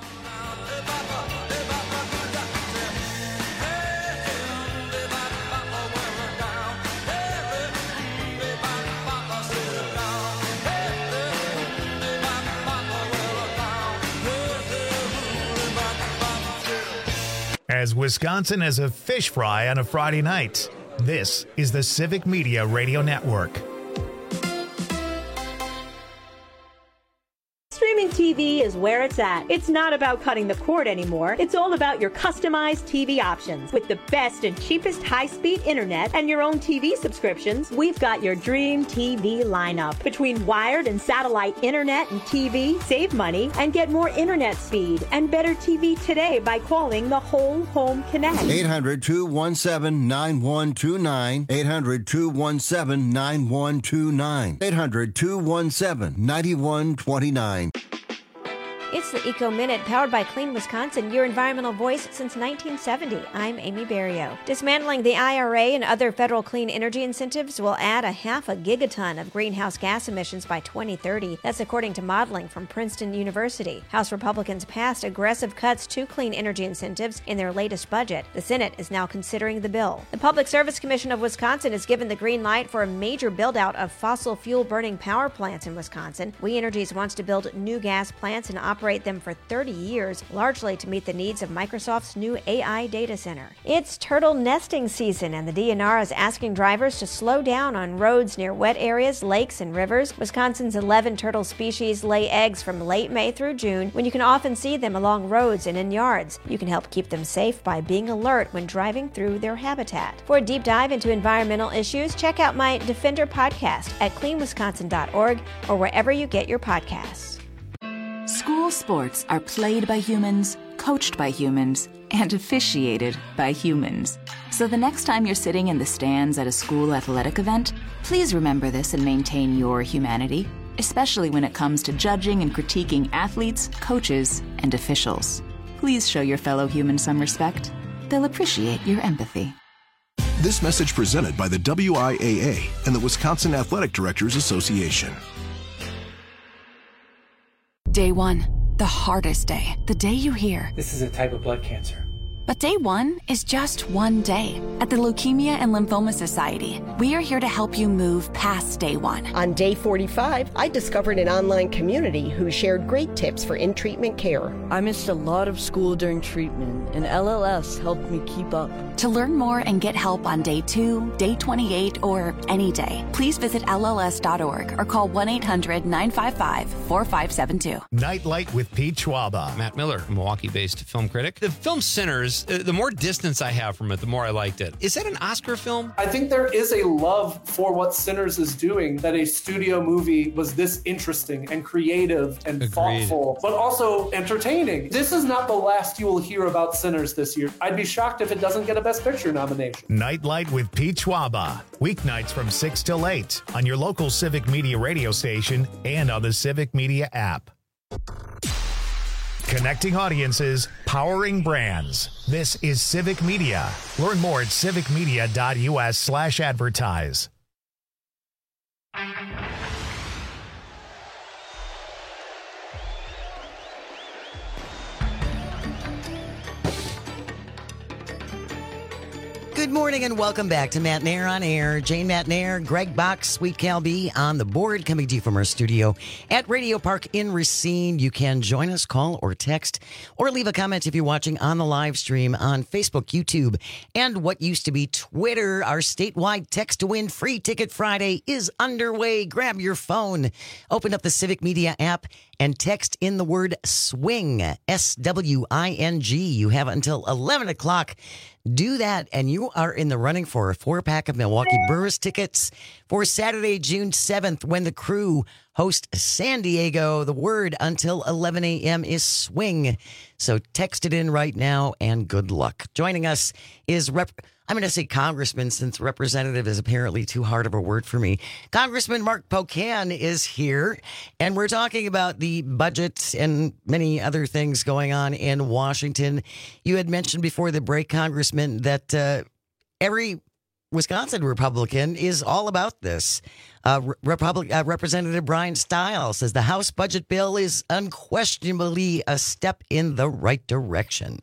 S1: As Wisconsin as a fish fry on a Friday night, this is the Civic Media Radio Network.
S10: Streaming T V is where it's at. It's not about cutting the cord anymore. It's all about your customized T V options. With the best and cheapest high-speed internet and your own T V subscriptions, we've got your dream T V lineup. Between wired and satellite internet and T V, save money and get more internet speed and better T V today by calling the Whole Home Connect.
S12: eight hundred, two one seven, nine one two nine. eight hundred, two one seven, nine one two nine. eight hundred, two one seven, nine one two nine.
S13: It's the Eco Minute, powered by Clean Wisconsin, your environmental voice since nineteen seventy. I'm Amy Berrio. Dismantling the I R A and other federal clean energy incentives will add a half a gigaton of greenhouse gas emissions by twenty thirty. That's according to modeling from Princeton University. House Republicans passed aggressive cuts to clean energy incentives in their latest budget. The Senate is now considering the bill. The Public Service Commission of Wisconsin has given the green light for a major build-out of fossil fuel-burning power plants in Wisconsin. We Energies wants to build new gas plants and operate them for thirty years, largely to meet the needs of Microsoft's new A I data center. It's turtle nesting season, and the D N R is asking drivers to slow down on roads near wet areas, lakes, and rivers. Wisconsin's eleven turtle species lay eggs from late May through June, when you can often see them along roads and in yards. You can help keep them safe by being alert when driving through their habitat. For a deep dive into environmental issues, check out my Defender podcast at clean wisconsin dot org or wherever you get your podcasts.
S15: School sports are played by humans, coached by humans, and officiated by humans. So the next time you're sitting in the stands at a school athletic event, please remember this and maintain your humanity, especially when it comes to judging and critiquing athletes, coaches, and officials. Please show your fellow humans some respect. They'll appreciate your empathy.
S18: This message presented by the W I A A and the Wisconsin Athletic Directors Association.
S19: Day one, the hardest day, the day you hear,
S20: "This is a type of blood cancer."
S19: But day one is just one day. At the Leukemia and Lymphoma Society, we are here to help you move past day one.
S21: On day forty-five, I discovered an online community who shared great tips for in-treatment care.
S27: I missed a lot of school during treatment, and L L S helped me keep up.
S19: To learn more and get help on day two, day twenty-eight, or any day, please visit L L S dot org or call one eight hundred nine five five four five seven two.
S1: Nightlight with Pete Schwaba.
S14: Matt Miller, Milwaukee-based film critic. The film Sinners, uh, the more distance I have from it, the more I liked it. Is that an Oscar film?
S28: I think there is a love for what Sinners is doing, that a studio movie was this interesting and creative and
S14: Agreed.
S28: thoughtful, but also entertaining. This is not the last you will hear about Sinners this year. I'd be shocked if it doesn't get a Best Picture nomination.
S1: Nightlight with Pete Schwaba. Weeknights from six till eight on your local Civic Media radio station and on the Civic Media app. Connecting audiences, powering brands. This is Civic Media. Learn more at civicmedia.us slash advertise.
S16: Good morning and welcome back to Matt Nair on Air. Jane Matt Nair, Greg Bach, Sweet Cal B on the board, coming to you from our studio at Radio Park in Racine. You can join us, call or text, or leave a comment if you're watching on the live stream on Facebook, YouTube, and what used to be Twitter. Our statewide Text to Win Free Ticket Friday is underway. Grab your phone, open up the Civic Media app, and text in the word SWING, S W I N G. You have until eleven o'clock. Do that, and you are in the running for a four-pack of Milwaukee Brewers tickets for Saturday, June seventh, when the Crew host San Diego. The word until eleven a.m. is SWING. So text it in right now, and good luck. Joining us is Rep... I'm going to say Congressman, since representative is apparently too hard of a word for me. Congressman Mark Pocan is here, and we're talking about the budget and many other things going on in Washington. You had mentioned before the break, Congressman, that uh, every Wisconsin Republican is all about this. Uh, Republic, uh, Representative Brian Stiles says the House budget bill is unquestionably a step in the right direction.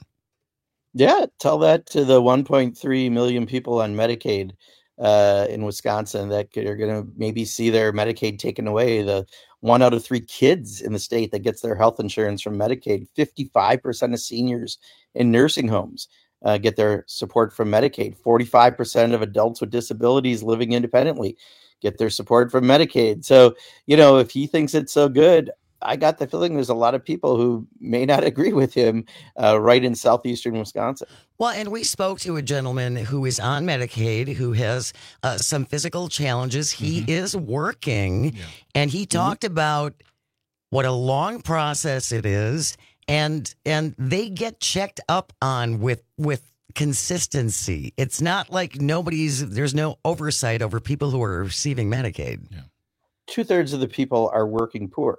S7: Yeah, tell that to the one point three million people on Medicaid uh, in Wisconsin that are going to maybe see their Medicaid taken away. The one out of three kids in the state that gets their health insurance from Medicaid, fifty-five percent of seniors in nursing homes uh, get their support from Medicaid. forty-five percent of adults with disabilities living independently get their support from Medicaid. So, you know, if he thinks it's so good, I got the feeling there's a lot of people who may not agree with him uh, right in southeastern Wisconsin.
S16: Well, and we spoke to a gentleman who is on Medicaid, who has uh, some physical challenges. He mm-hmm. is working, yeah. and he talked mm-hmm. about what a long process it is, and and they get checked up on with with consistency. It's not like nobody's, there's no oversight over people who are receiving Medicaid.
S7: Yeah. Two thirds of the people are working poor.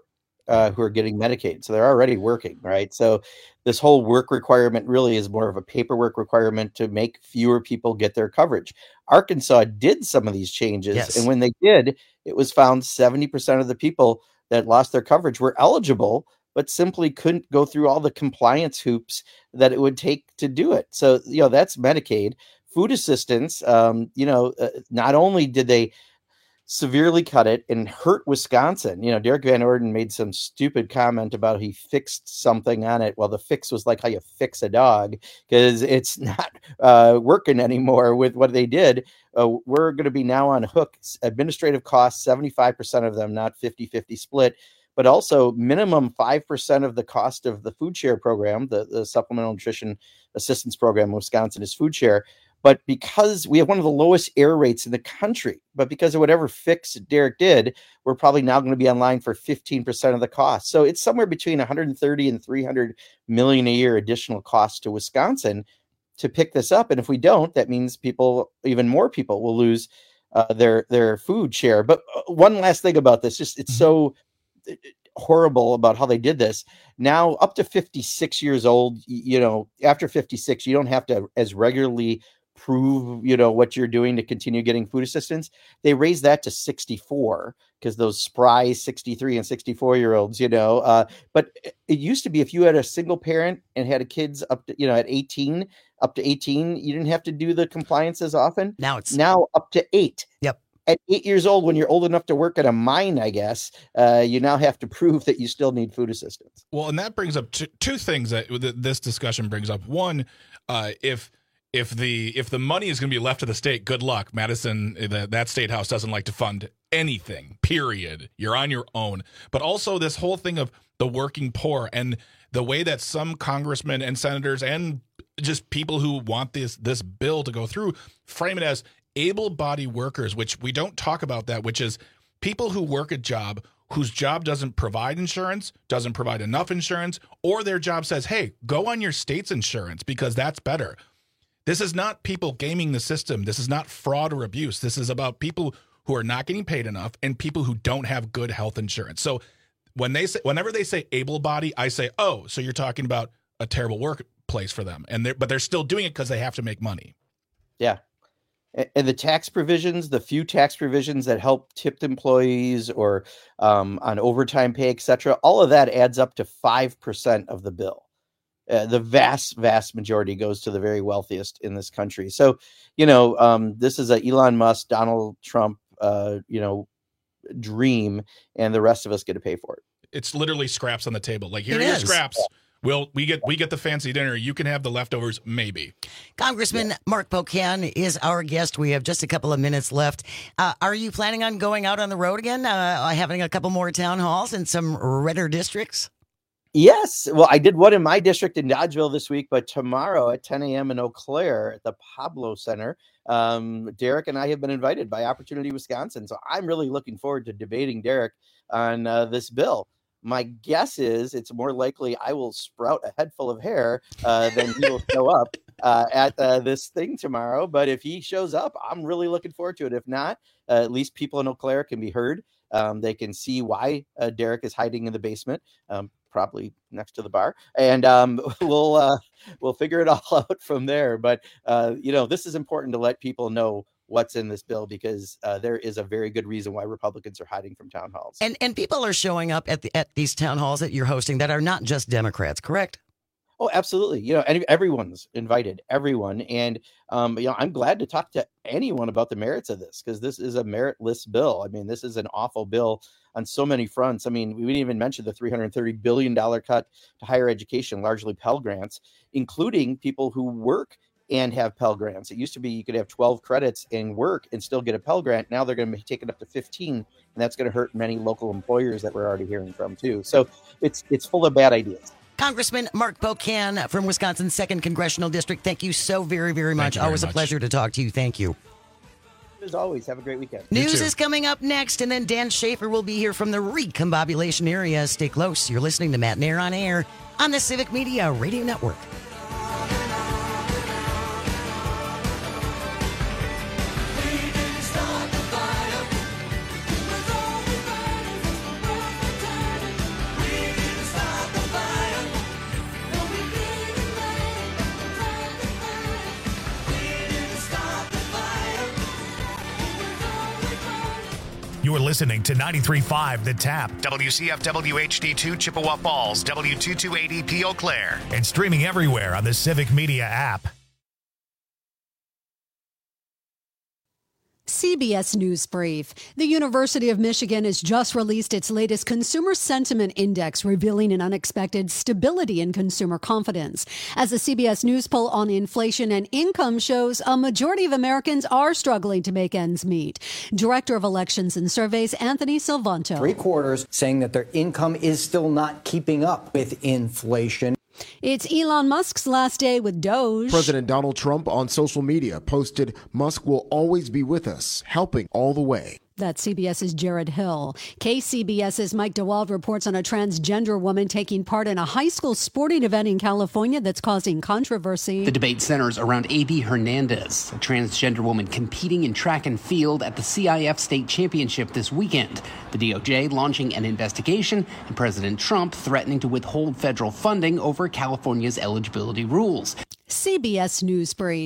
S7: uh, who are getting Medicaid. So they're already working, right? So this whole work requirement really is more of a paperwork requirement to make fewer people get their coverage. Arkansas did some of these changes.
S16: Yes.
S7: And when they did, it was found seventy percent of the people that lost their coverage were eligible, but simply couldn't go through all the compliance hoops that it would take to do it. So, you know, that's Medicaid. Food assistance, um, you know, uh, not only did they severely cut it and hurt Wisconsin. You know, Derek Van Orden made some stupid comment about he fixed something on it. Well, the fix was like how you fix a dog, because it's not uh, working anymore with what they did. Uh, we're going to be now on hook. Administrative costs, seventy-five percent of them, not fifty-fifty split, but also minimum five percent of the cost of the food share program, the, the Supplemental Nutrition Assistance Program in Wisconsin is food share. But because we have one of the lowest error rates in the country, but because of whatever fix Derek did, we're probably now going to be online for fifteen percent of the cost. So it's somewhere between one hundred thirty and three hundred million a year additional cost to Wisconsin to pick this up. And if we don't, that means people, even more people will lose uh, their, their food share. But one last thing about this, just it's so horrible about how they did this. Now up to fifty-six years old, you know, after fifty-six, you don't have to as regularly prove, you know, what you're doing to continue getting food assistance. They raised that to sixty-four because those spry sixty-three and sixty-four year olds, you know, uh, but it used to be if you had a single parent and had a kids up to, you know, at eighteen, up to eighteen, you didn't have to do the compliance as often.
S16: Now it's
S7: now up to eight.
S16: Yep.
S7: At eight years old, when you're old enough to work at a mine, I guess, uh, you now have to prove that you still need food assistance.
S17: Well, and that brings up two, two things that this discussion brings up. One, uh, if If the if the money is going to be left to the state, good luck. Madison, the, that state house doesn't like to fund anything, period. You're on your own. But also this whole thing of the working poor and the way that some congressmen and senators and just people who want this this bill to go through frame it as able-bodied workers, which we don't talk about that, which is people who work a job whose job doesn't provide insurance, doesn't provide enough insurance, or their job says, hey, go on your state's insurance because that's better. This is not people gaming the system. This is not fraud or abuse. This is about people who are not getting paid enough and people who don't have good health insurance. So when they say, whenever they say able-bodied, I say, oh, so you're talking about a terrible workplace for them. And they're, but they're still doing it because they have to make money.
S7: Yeah. And the tax provisions, the few tax provisions that help tipped employees or um, on overtime pay, et cetera, all of that adds up to five percent of the bill. Uh, the vast, vast majority goes to the very wealthiest in this country. So, you know, um, this is a Elon Musk, Donald Trump, uh, you know, dream, and the rest of us get to pay for it.
S17: It's literally scraps on the table. Like, here are your scraps. Yeah. Well, we get we get the fancy dinner. You can have the leftovers, maybe.
S16: Congressman yeah. Mark Pocan is our guest. We have just a couple of minutes left. Uh, are you planning on going out on the road again, uh, having a couple more town halls in some redder districts?
S7: Yes. Well, I did one in my district in Dodgeville this week, but tomorrow at ten a.m. in Eau Claire at the Pablo Center, um, Derek and I have been invited by Opportunity Wisconsin. So I'm really looking forward to debating Derek on uh, this bill. My guess is it's more likely I will sprout a head full of hair uh, than he will show up uh, at uh, this thing tomorrow. But if he shows up, I'm really looking forward to it. If not, uh, at least people in Eau Claire can be heard. Um, they can see why uh, Derek is hiding in the basement, um, probably next to the bar, and um, we'll uh, we'll figure it all out from there. But uh, you know, this is important to let people know what's in this bill because uh, there is a very good reason why Republicans are hiding from town halls.
S16: And and people are showing up at the, at these town halls that you're hosting that are not just Democrats, correct?
S7: Oh, absolutely. You know, any, everyone's invited, everyone. And, um, you know, I'm glad to talk to anyone about the merits of this because this is a meritless bill. I mean, this is an awful bill on so many fronts. I mean, we didn't even mention the three hundred thirty billion dollars cut to higher education, largely Pell Grants, including people who work and have Pell Grants. It used to be you could have twelve credits and work and still get a Pell Grant. Now they're going to be taken up to fifteen, and that's going to hurt many local employers that we're already hearing from, too. So it's it's full of bad ideas.
S16: Congressman Mark Pocan from Wisconsin's second Congressional District, thank you so very, very much.
S17: Very
S16: always
S17: much.
S16: a pleasure to talk to you. Thank you.
S7: As always, have a great weekend.
S16: News is coming up next, and then Dan Schaefer will be here from the recombobulation area. Stay close. You're listening to Matt Nair on Air on the Civic Media Radio Network.
S1: You're listening to ninety-three point five The Tap, W C F W H D two Chippewa Falls, W two two eight E P Eau Claire, and streaming everywhere on the Civic Media app.
S3: C B S News Brief. The University of Michigan has just released its latest Consumer Sentiment Index, revealing an unexpected stability in consumer confidence. As the C B S News poll on inflation and income shows, a majority of Americans are struggling to make ends meet. Director of Elections and Surveys, Anthony Silvanto.
S4: Three quarters saying that their income is still not keeping up with inflation.
S3: It's Elon Musk's last day with Doge.
S5: President Donald Trump on social media posted, "Musk will always be with us, helping all the way."
S3: That's CBS's Jared Hill. K C B S's Mike DeWald reports on a transgender woman taking part in a high school sporting event in California that's causing controversy.
S11: The debate centers around A B Hernandez, a transgender woman competing in track and field at the C I F state championship this weekend. The D O J launching an investigation and President Trump threatening to withhold federal funding over California's eligibility rules.
S3: C B S News Brief.